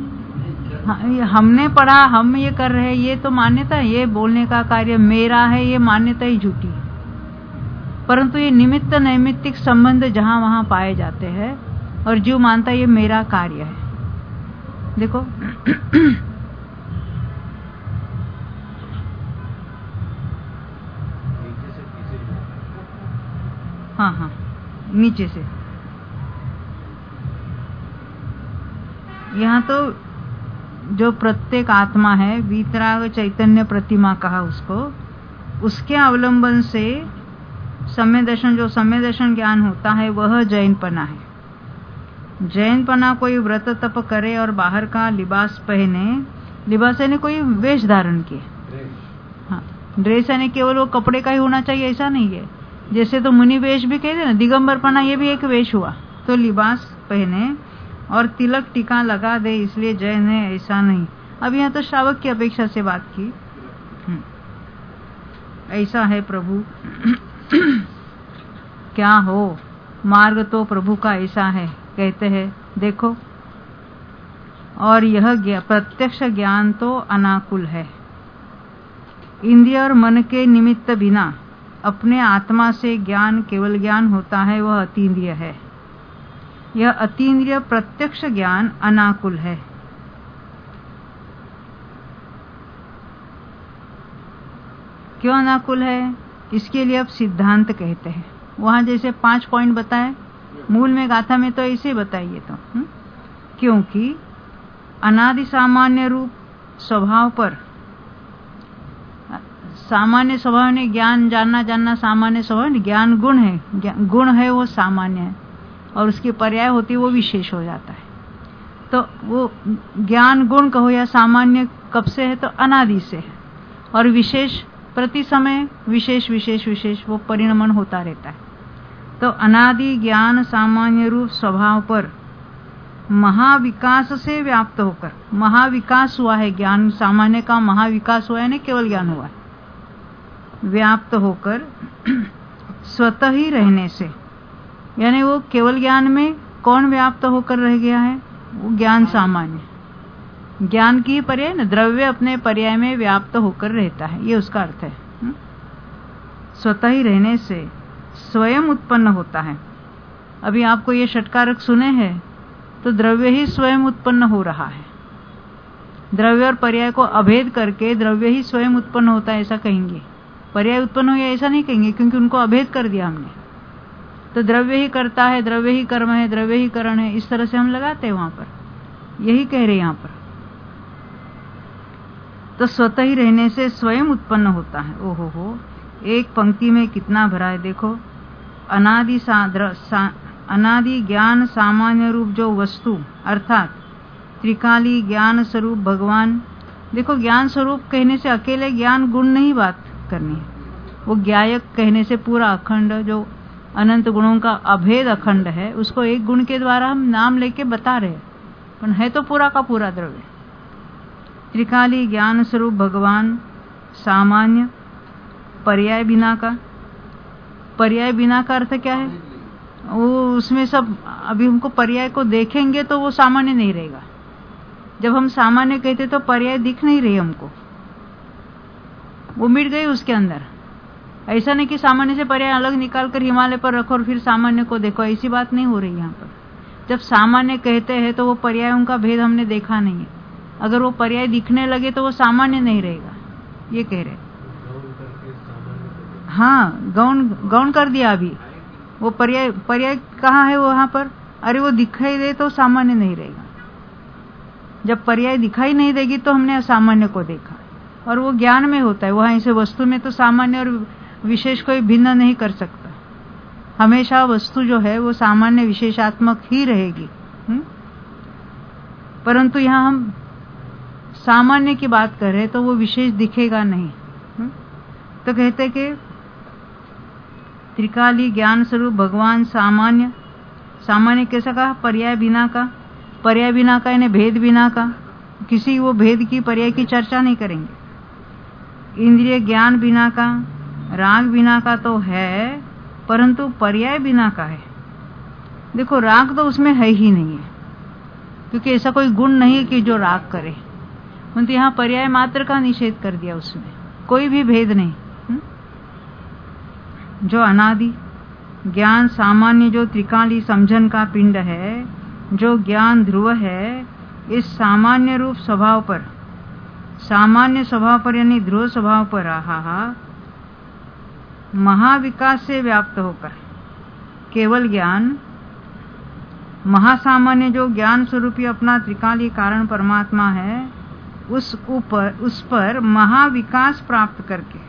Speaker 2: हमने पढ़ा, हम ये कर रहे हैं, ये तो मान्यता है, ये बोलने का कार्य मेरा है, ये मान्यता ही झूठी है। परंतु ये निमित्त नैमित्तिक संबंध जहां वहां पाए जाते हैं, और जीव मानता है ये मेरा कार्य है। देखो हाँ, नीचे से यहाँ तो जो प्रत्येक आत्मा है, वीतराग चैतन्य प्रतिमा कहा उसको, उसके अवलंबन से सम्य दर्शन, जो सम्य दर्शन ज्ञान होता है वह जैनपना है। जैनपना कोई व्रत तप करे और बाहर का लिबास पहने, लिबास यानी कोई वेश धारण किए। हाँ, ड्रेस यानी केवल वो कपड़े का ही होना चाहिए ऐसा नहीं है। जैसे तो मुनि वेश भी कहते ना, दिगंबरपना ये भी एक वेश हुआ। तो लिबास पहने और तिलक टीका लगा दे, इसलिए जैन है ऐसा नहीं। अब यहाँ तो श्रावक की अपेक्षा से बात की। ऐसा है प्रभु क्या हो, मार्ग तो प्रभु का ऐसा है, कहते हैं देखो। और यह प्रत्यक्ष ज्ञान तो अनाकुल है। इंद्रिय और मन के निमित्त बिना अपने आत्मा से ज्ञान केवल ज्ञान होता है, वह अतीन्द्रिय है। यह अतीन्द्रिय प्रत्यक्ष ज्ञान अनाकुल है। क्यों अनाकुल है? इसके लिए अब सिद्धांत कहते हैं। वहां जैसे 5 पॉइंट बताए, मूल में गाथा में तो ऐसे बताइए तो क्योंकि अनादि सामान्य रूप स्वभाव पर, सामान्य स्वभाव ने ज्ञान जानना सामान्य स्वभाव, ज्ञान गुण है, गुण है वो सामान्य है, और उसकी पर्याय होती है वो विशेष हो जाता है। तो वो ज्ञान गुण कहो या सामान्य कब से है? तो अनादि से है, और विशेष प्रति समय विशेष विशेष विशेष वो परिणमन होता रहता है। तो अनादि ज्ञान सामान्य रूप स्वभाव पर महाविकास से व्याप्त होकर, महाविकास हुआ है ज्ञान, सामान्य का महाविकास हुआ है, नहीं केवल ज्ञान हुआ है, व्याप्त होकर स्वतः ही रहने से, यानी वो केवल ज्ञान में कौन व्याप्त होकर रह गया है? वो ज्ञान सामान्य, ज्ञान की पर्याय न, द्रव्य अपने पर्याय में व्याप्त होकर रहता है, ये उसका अर्थ है। स्वतः ही रहने से स्वयं उत्पन्न होता है। अभी आपको ये षटकारक सुने हैं, तो द्रव्य ही स्वयं उत्पन्न हो रहा है। द्रव्य और पर्याय को अभेद करके द्रव्य ही स्वयं उत्पन्न होता है ऐसा कहेंगे, पर्याय उत्पन्न हो गया ऐसा नहीं कहेंगे, क्योंकि उनको अभेद कर दिया हमने। तो द्रव्य ही करता है, द्रव्य ही कर्म है, द्रव्य ही करण है, इस तरह से हम लगाते हैं वहां पर, यही कह रहे हैं यहां पर। तो स्वतः ही रहने से स्वयं उत्पन्न होता है। ओहो हो, एक पंक्ति में कितना भरा है देखो। अनादि ज्ञान सामान्य रूप जो वस्तु अर्थात त्रिकाली ज्ञान स्वरूप भगवान। देखो, ज्ञान स्वरूप कहने से अकेले ज्ञान गुण नहीं बात करनी है, वो ज्ञायक कहने से पूरा अखंड जो अनंत गुणों का अभेद अखंड है, उसको एक गुण के द्वारा हम नाम लेके बता रहे हैं, पर है तो पूरा का पूरा द्रव्य। त्रिकाली ज्ञान स्वरूप भगवान सामान्य पर्याय बिना का। पर्याय बिना का अर्थ क्या है? वो उसमें सब अभी हमको पर्याय को देखेंगे तो वो सामान्य नहीं रहेगा। जब हम सामान्य कहते तो पर्याय दिख नहीं रही हमको, वो मिट गई उसके अंदर। ऐसा नहीं कि सामान्य से पर्याय अलग निकाल कर हिमालय पर रखो और फिर सामान्य को देखो, ऐसी बात नहीं हो रही यहाँ पर। जब सामान्य कहते हैं तो वो पर्यायों का भेद हमने देखा नहीं है। अगर वो पर्याय दिखने लगे तो वो सामान्य नहीं रहेगा, ये कह रहे। हाँ, गौण कर दिया अभी। वो पर्याय कहाँ है वहां पर? अरे वो दिखाई दे तो सामान्य नहीं रहेगा। जब पर्याय दिखाई नहीं देगी तो हमने असामान्य को देखा, और वो ज्ञान में होता है। वहां ऐसे वस्तु में तो सामान्य और विशेष कोई भिन्न नहीं कर सकता। हमेशा वस्तु जो है वो सामान्य विशेषात्मक ही रहेगी। परंतु यहाँ हम सामान्य की बात कर रहे तो वो विशेष दिखेगा नहीं। तो कहते कि त्रिकाली ज्ञान स्वरूप भगवान सामान्य। सामान्य कैसा कहा? पर्याय बिना का। पर्याय बिना का यानी भेद बिना का। किसी वो भेद की पर्याय की चर्चा नहीं करेंगे। इंद्रिय ज्ञान बिना का, राग बिना का तो है, परंतु पर्याय बिना का है। देखो, राग तो उसमें है ही नहीं है, क्योंकि ऐसा कोई गुण नहीं है कि जो राग करे। परंतु यहाँ पर्याय मात्र का निषेध कर दिया, उसमें कोई भी भेद नहीं। जो अनादि ज्ञान सामान्य जो त्रिकाली समझन का पिंड है, जो ज्ञान ध्रुव है, इस सामान्य रूप स्वभाव पर, सामान्य स्वभाव पर यानी ध्रुव स्वभाव पर महाविकास से व्याप्त होकर केवल ज्ञान महासामान्य जो ज्ञान स्वरूपी अपना त्रिकाली कारण परमात्मा है, उस पर महाविकास प्राप्त करके,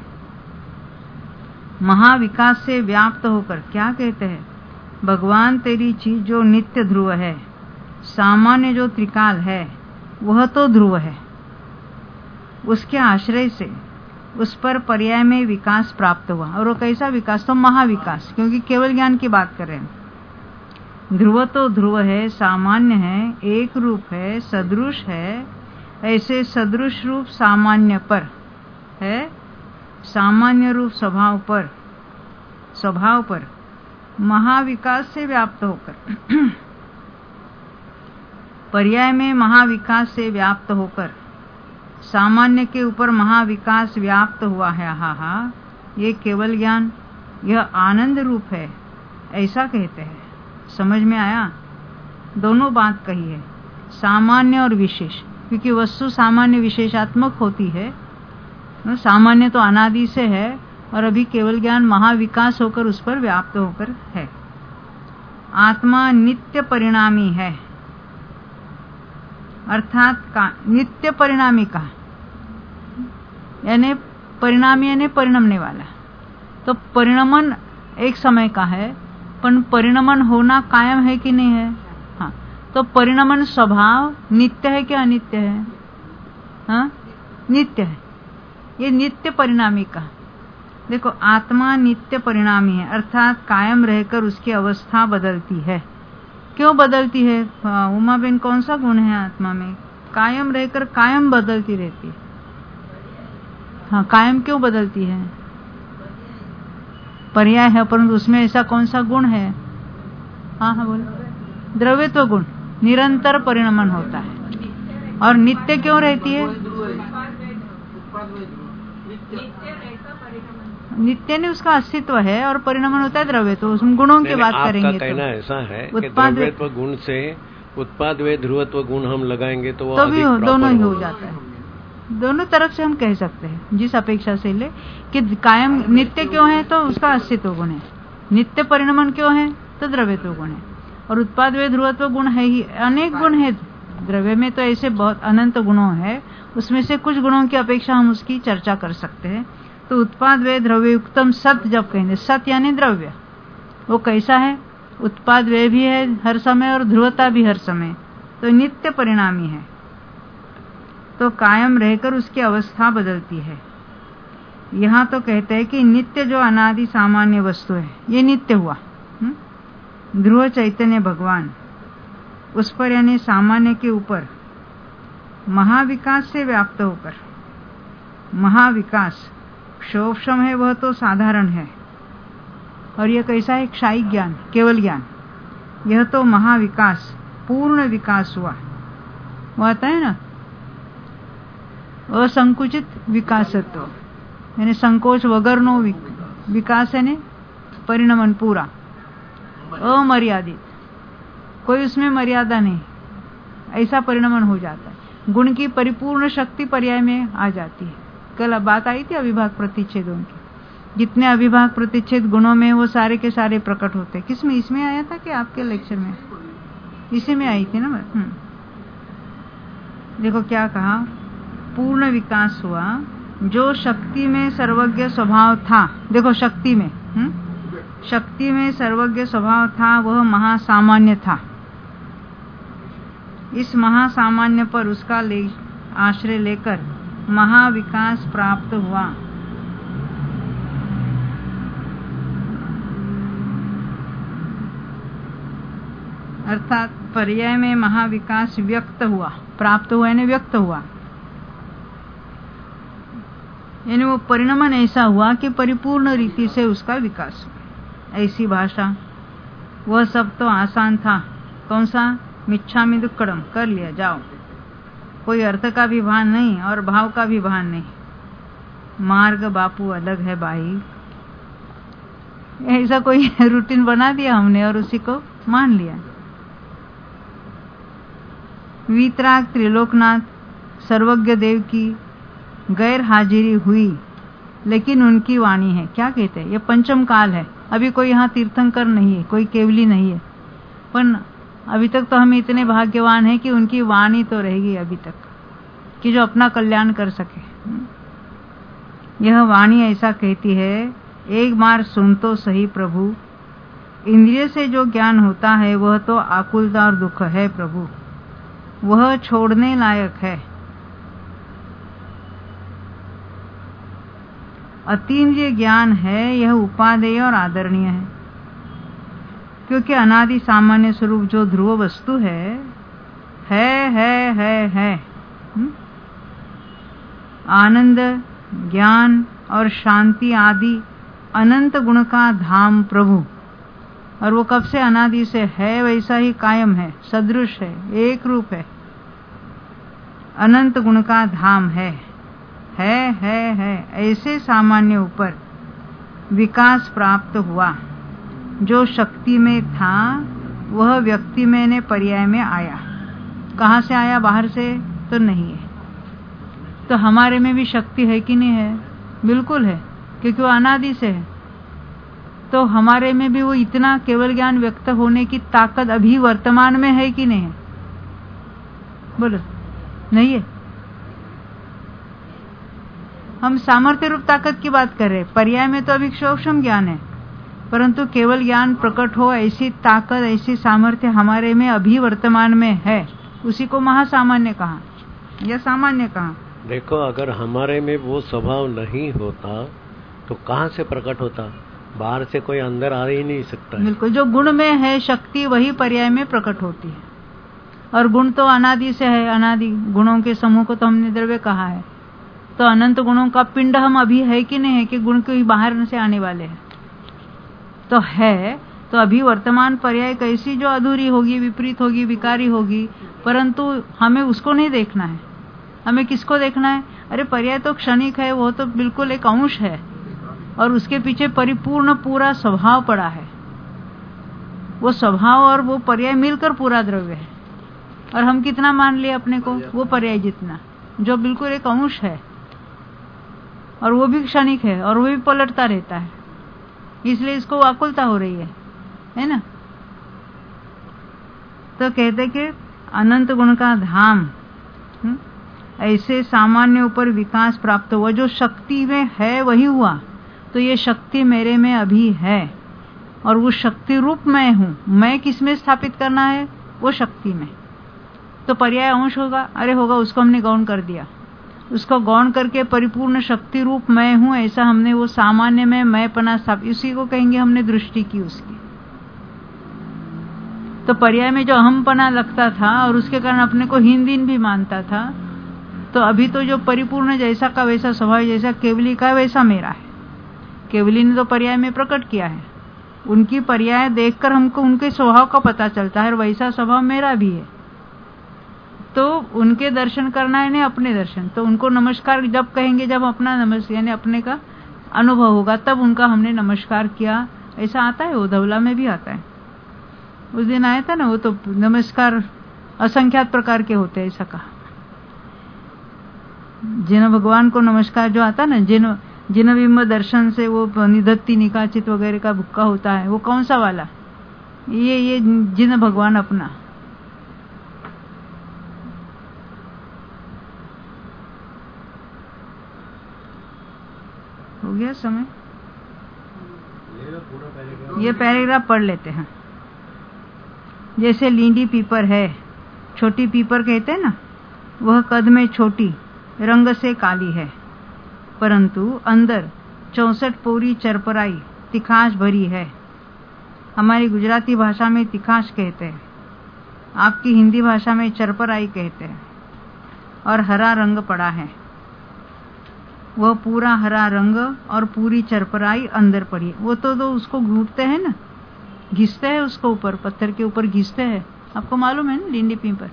Speaker 2: महाविकास से व्याप्त होकर क्या कहते हैं? भगवान तेरी चीज जो नित्य ध्रुव है, सामान्य जो त्रिकाल है, वह तो ध्रुव है। उसके आश्रय से उस पर पर्याय में विकास प्राप्त हुआ। और वो कैसा विकास? तो महाविकास, क्योंकि केवल ज्ञान की बात कर रहे हैं। ध्रुव तो ध्रुव है, सामान्य है, एक रूप है, सदृश है। ऐसे सदृश रूप सामान्य पर है, सामान्य रूप स्वभाव पर महाविकास से व्याप्त होकर पर्याय में महाविकास से व्याप्त होकर सामान्य के ऊपर महाविकास व्याप्त हुआ है। ये केवल ज्ञान, यह आनंद रूप है, ऐसा कहते हैं। समझ में आया? दोनों बात कही है, सामान्य और विशेष, क्योंकि वस्तु सामान्य विशेषात्मक होती है। सामान्य तो अनादि से है, और अभी केवल ज्ञान महाविकास होकर उस पर व्याप्त होकर है। आत्मा नित्य परिणामी है, अर्थात नित्य परिणामी का यानी परिणामी यानी परिणमने वाला। तो परिणमन एक समय का है, पर परिणमन होना कायम है कि नहीं है? हाँ, तो परिणमन स्वभाव नित्य है कि अनित्य है? हाँ, नित्य है। ये नित्य परिणामी का। देखो, आत्मा नित्य परिणामी है, अर्थात कायम रहकर उसकी अवस्था बदलती है। क्यों बदलती है? उमा बेन, कौन सा गुण है आत्मा में? कायम रहकर कायम बदलती रहती है। हाँ, कायम क्यों बदलती है? पर्याय है, परंतु उसमें ऐसा कौन सा गुण है? हाँ बोलो। द्रव्यत्व गुण, निरंतर परिणमन होता है। और नित्य क्यों रहती है? नित्य ने उसका अस्तित्व है, और परिणमन होता है द्रव्य। तो उसमें गुणों की बात करेंगे।
Speaker 1: आपका कहना ऐसा है कि द्रव्यत्व गुण से उत्पाद वे ध्रुवत्व गुण हम लगाएंगे तो वो
Speaker 2: तो भी दोनों ही हो जाता है। दोनों तरफ से हम कह सकते हैं, जिस अपेक्षा से ले कि कायम नित्य क्यों है तो उसका अस्तित्व गुण है, नित्य परिणमन क्यों है तो द्रव्यत्व गुण है, और उत्पाद वे ध्रुवत्व गुण है ही। अनेक गुण है द्रव्य में, तो ऐसे बहुत अनंत गुणों है, उसमें से कुछ गुणों की अपेक्षा हम उसकी चर्चा कर सकते हैं। तो उत्पाद वे द्रव्ययुक्तम सत जब कहेंगे, सत यानी द्रव्य, वो कैसा है? उत्पाद वे भी है हर समय और ध्रुवता भी हर समय, तो नित्य परिणामी है, तो कायम रहकर उसकी अवस्था बदलती है। यहाँ तो कहते हैं कि नित्य जो अनादि सामान्य वस्तु है ये नित्य हुआ, ध्रुव चैतन्य भगवान उस पर यानी सामान्य के ऊपर महाविकास से व्याप्त होकर, महाविकास क्षोभम है वह तो साधारण है, और यह कैसा है? क्षायी ज्ञान, केवल ज्ञान। यह तो महाविकास पूर्ण विकास हुआ, वो आता है ना असंकुचित विकासत्व, यानी संकोच वगरनो विकास है ने परिणमन पूरा अमर्यादित, कोई उसमें मर्यादा नहीं, ऐसा परिणमन हो जाता है। गुण की परिपूर्ण शक्ति पर्याय में आ जाती है। कल बात आई थी अविभाग प्रतिच्छेदों की, जितने अविभाग प्रतिच्छेद गुणों में वो सारे के सारे प्रकट होते। किसमें? इसमें आया था कि आपके लेक्चर में? इसी में आई थी ना। देखो क्या कहा, पूर्ण विकास हुआ, जो शक्ति में सर्वज्ञ स्वभाव था। देखो शक्ति में शक्ति में सर्वज्ञ स्वभाव था, वह महासामान्य था। इस महासामान्य पर उसका आश्रय लेकर महाविकास प्राप्त हुआ। अर्थात पर्याय में महाविकास व्यक्त हुआ, प्राप्त हुआ यानी व्यक्त हुआ, यानी वो परिणमन ऐसा हुआ कि परिपूर्ण रीति से उसका विकास हुआ। ऐसी भाषा, वह सब तो आसान था। कौन सा? मिच्छामि दुक्कड़म, कर लिया जाओ, कोई अर्थ का भी भान नहीं और भाव का भी भान नहीं। मार्ग बापू अलग है भाई, ऐसा कोई रूटीन बना दिया हमने और उसी को मान लिया। वीतराग त्रिलोकनाथ सर्वज्ञ देव की गैर हाजिरी हुई, लेकिन उनकी वाणी है। क्या कहते हैं? ये पंचम काल है, अभी कोई यहाँ तीर्थंकर नहीं है, कोई केवली नहीं है, पर अभी तक तो हम इतने भाग्यवान हैं कि उनकी वाणी तो रहेगी अभी तक, कि जो अपना कल्याण कर सके। यह वाणी ऐसा कहती है, एक बार सुन तो सही प्रभु, इंद्रिय से जो ज्ञान होता है वह तो आकुलता और दुख है प्रभु, वह छोड़ने लायक है। अतीन्द्रिय ज्ञान है, यह उपादेय और आदरणीय है, क्योंकि अनादि सामान्य स्वरूप जो ध्रुव वस्तु है आनंद, ज्ञान और शांति आदि अनंत गुण का धाम प्रभु, और वो कब से? अनादि से है, वैसा ही कायम है, सदृश है, एक रूप है, अनंत गुण का धाम है। ऐसे सामान्य ऊपर विकास प्राप्त हुआ, जो शक्ति में था वह व्यक्ति में ने पर्याय में आया। कहाँ से आया? बाहर से तो नहीं है। तो हमारे में भी शक्ति है कि नहीं है? बिल्कुल है, क्योंकि वो अनादि से है। तो हमारे में भी वो इतना केवल ज्ञान व्यक्त होने की ताकत अभी वर्तमान में है कि नहीं है? बोलो, नहीं है। हम सामर्थ्य रूप ताकत की बात कर रहे हैं। पर्याय में तो अभी सूक्ष्म ज्ञान है, परंतु केवल ज्ञान प्रकट हो ऐसी ताकत, ऐसी सामर्थ्य हमारे में अभी वर्तमान में है, उसी को महासामान्य कहा या सामान्य कहा।
Speaker 1: देखो, अगर हमारे में वो स्वभाव नहीं होता तो कहाँ से प्रकट होता? बाहर से कोई अंदर आ ही नहीं सकता है।
Speaker 2: बिल्कुल, जो गुण में है शक्ति वही पर्याय में प्रकट होती है, और गुण तो अनादि से है। अनादि गुणों के समूह को तो हमने द्रव्य कहा है। तो अनंत गुणों का पिंड हम अभी है कि नहीं है, कि गुण कोई बाहर से आने वाले हैं? तो है। तो अभी वर्तमान पर्याय कैसी जो अधूरी होगी, विपरीत होगी, विकारी होगी, परंतु हमें उसको नहीं देखना है। हमें किसको देखना है? अरे पर्याय तो क्षणिक है, वो तो बिल्कुल एक अंश है, और उसके पीछे परिपूर्ण पूरा स्वभाव पड़ा है। वो स्वभाव और वो पर्याय मिलकर पूरा द्रव्य है। और हम कितना मान लिए अपने को, वो पर्याय जितना, जो बिल्कुल एक अंश है और वो भी क्षणिक है और वो भी पलटता रहता है, इसलिए इसको आकुलता हो रही है ना। तो कहते कि अनंत गुण का धाम, ऐसे सामान्य ऊपर विकास प्राप्त हुआ, जो शक्ति में है वही हुआ। तो ये शक्ति मेरे में अभी है और वो शक्ति रूप मैं हूं। मैं किस में स्थापित करना है, वो शक्ति में। तो पर्याय अंश होगा, अरे होगा, उसको हमने गौण कर दिया, उसको गौण करके परिपूर्ण शक्ति रूप मैं हूं, ऐसा हमने वो सामान्य में मैंपना स्थापित, इसी को कहेंगे हमने दृष्टि की उसकी। तो पर्याय में जो अहमपना लगता था और उसके कारण अपने को हीन दीन भी मानता था, तो अभी तो जो परिपूर्ण जैसा का वैसा स्वभाव, जैसा केवली का वैसा मेरा है। केवली ने तो पर्याय में प्रकट किया है, उनकी पर्याय देखकर हमको उनके स्वभाव का पता चलता है, और वैसा स्वभाव मेरा भी है। तो उनके दर्शन करना है, अपने दर्शन। तो उनको नमस्कार जब कहेंगे, जब अपना नमस्कार यानी अपने का अनुभव होगा, तब उनका हमने नमस्कार किया। ऐसा आता है, वो धवला में भी आता है, उस दिन आया था ना, वो तो नमस्कार असंख्यात प्रकार के होते हैं, ऐसा कहा। जिन भगवान को नमस्कार जो आता ना, जिन बिंब दर्शन से वो निधत्ति निकाचित वगैरह का भुक्का होता है, वो कौन सा वाला, ये जिन भगवान अपना। हो गया समय, ये पैराग्राफ पढ़ लेते हैं। जैसे लींडी पीपर है, छोटी पीपर कहते हैं ना, वह कद में छोटी, रंग से काली है, परंतु अंदर 64 पोरी चरपराई तिखाश भरी है। हमारी गुजराती भाषा में तिखाश कहते हैं, आपकी हिंदी भाषा में चरपराई कहते हैं। और हरा रंग पड़ा है, वह पूरा हरा रंग और पूरी चरपराई अंदर पड़ी। वो तो उसको घूटते हैं ना, घिसते हैं उसको, ऊपर पत्थर के ऊपर घिसते हैं, आपको मालूम है ना, लींडी पीपर।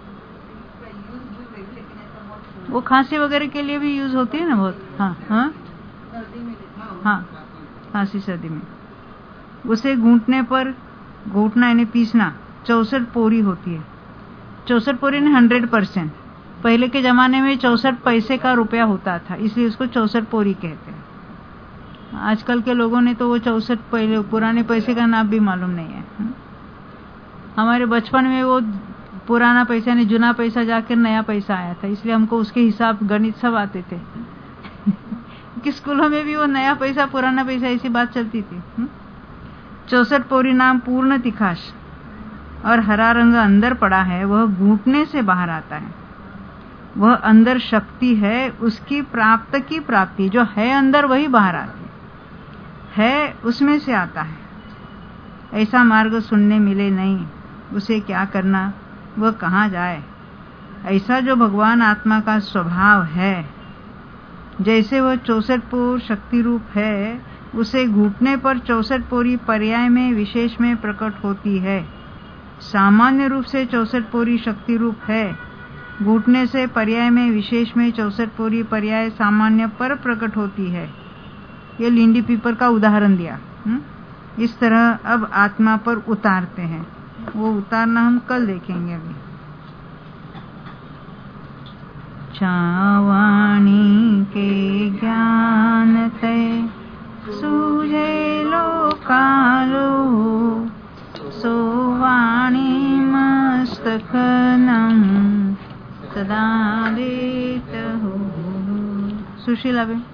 Speaker 2: वो खांसी वगैरह के लिए भी यूज होती है ना बहुत। हाँ हाँ हाँ, खांसी सर्दी में उसे घूटने पर, घूटना यानी पीसना, 64 पोरी होती है। 64 पोरी ने 100%। पहले के जमाने में 64 पैसे का रुपया होता था, इसलिए उसको 64 पोरी कहते हैं। आजकल के लोगों ने तो वो 64 पहले पुराने पैसे का नाम भी मालूम नहीं है। हमारे बचपन में वो पुराना पैसा ने जुना पैसा जाकर नया पैसा आया था, इसलिए हमको उसके हिसाब गणित सब आते थे। कि स्कूलों में भी वो नया पैसा पुराना पैसा ऐसी बात चलती थी। 64 पोरी नाम पूर्ण तिखाश और हरा रंग अंदर पड़ा है, वह घूटने से बाहर आता है। वह अंदर शक्ति है, उसकी प्राप्त की प्राप्ति जो है अंदर वही बाहर आती है, उसमें से आता है। ऐसा मार्ग सुनने मिले नहीं, उसे क्या करना, वह कहाँ जाए। ऐसा जो भगवान आत्मा का स्वभाव है, जैसे वह 64 पोर शक्ति रूप है, उसे घूटने पर 64 पोरी पर्याय में विशेष में प्रकट होती है। सामान्य रूप से 64 पोरी शक्ति रूप है, घूटने से पर्याय में विशेष में 64 पोरी पर्याय सामान्य पर प्रकट होती है। ये लींडी पीपर का उदाहरण दिया। इस तरह अब आत्मा पर उतारते हैं, वो उतारना हम कल देखेंगे। अभी चावाणी के ज्ञान ते सूझे लोकालो, सोवाणी मस्तकनम सदा देत हो। सुशीला बेन।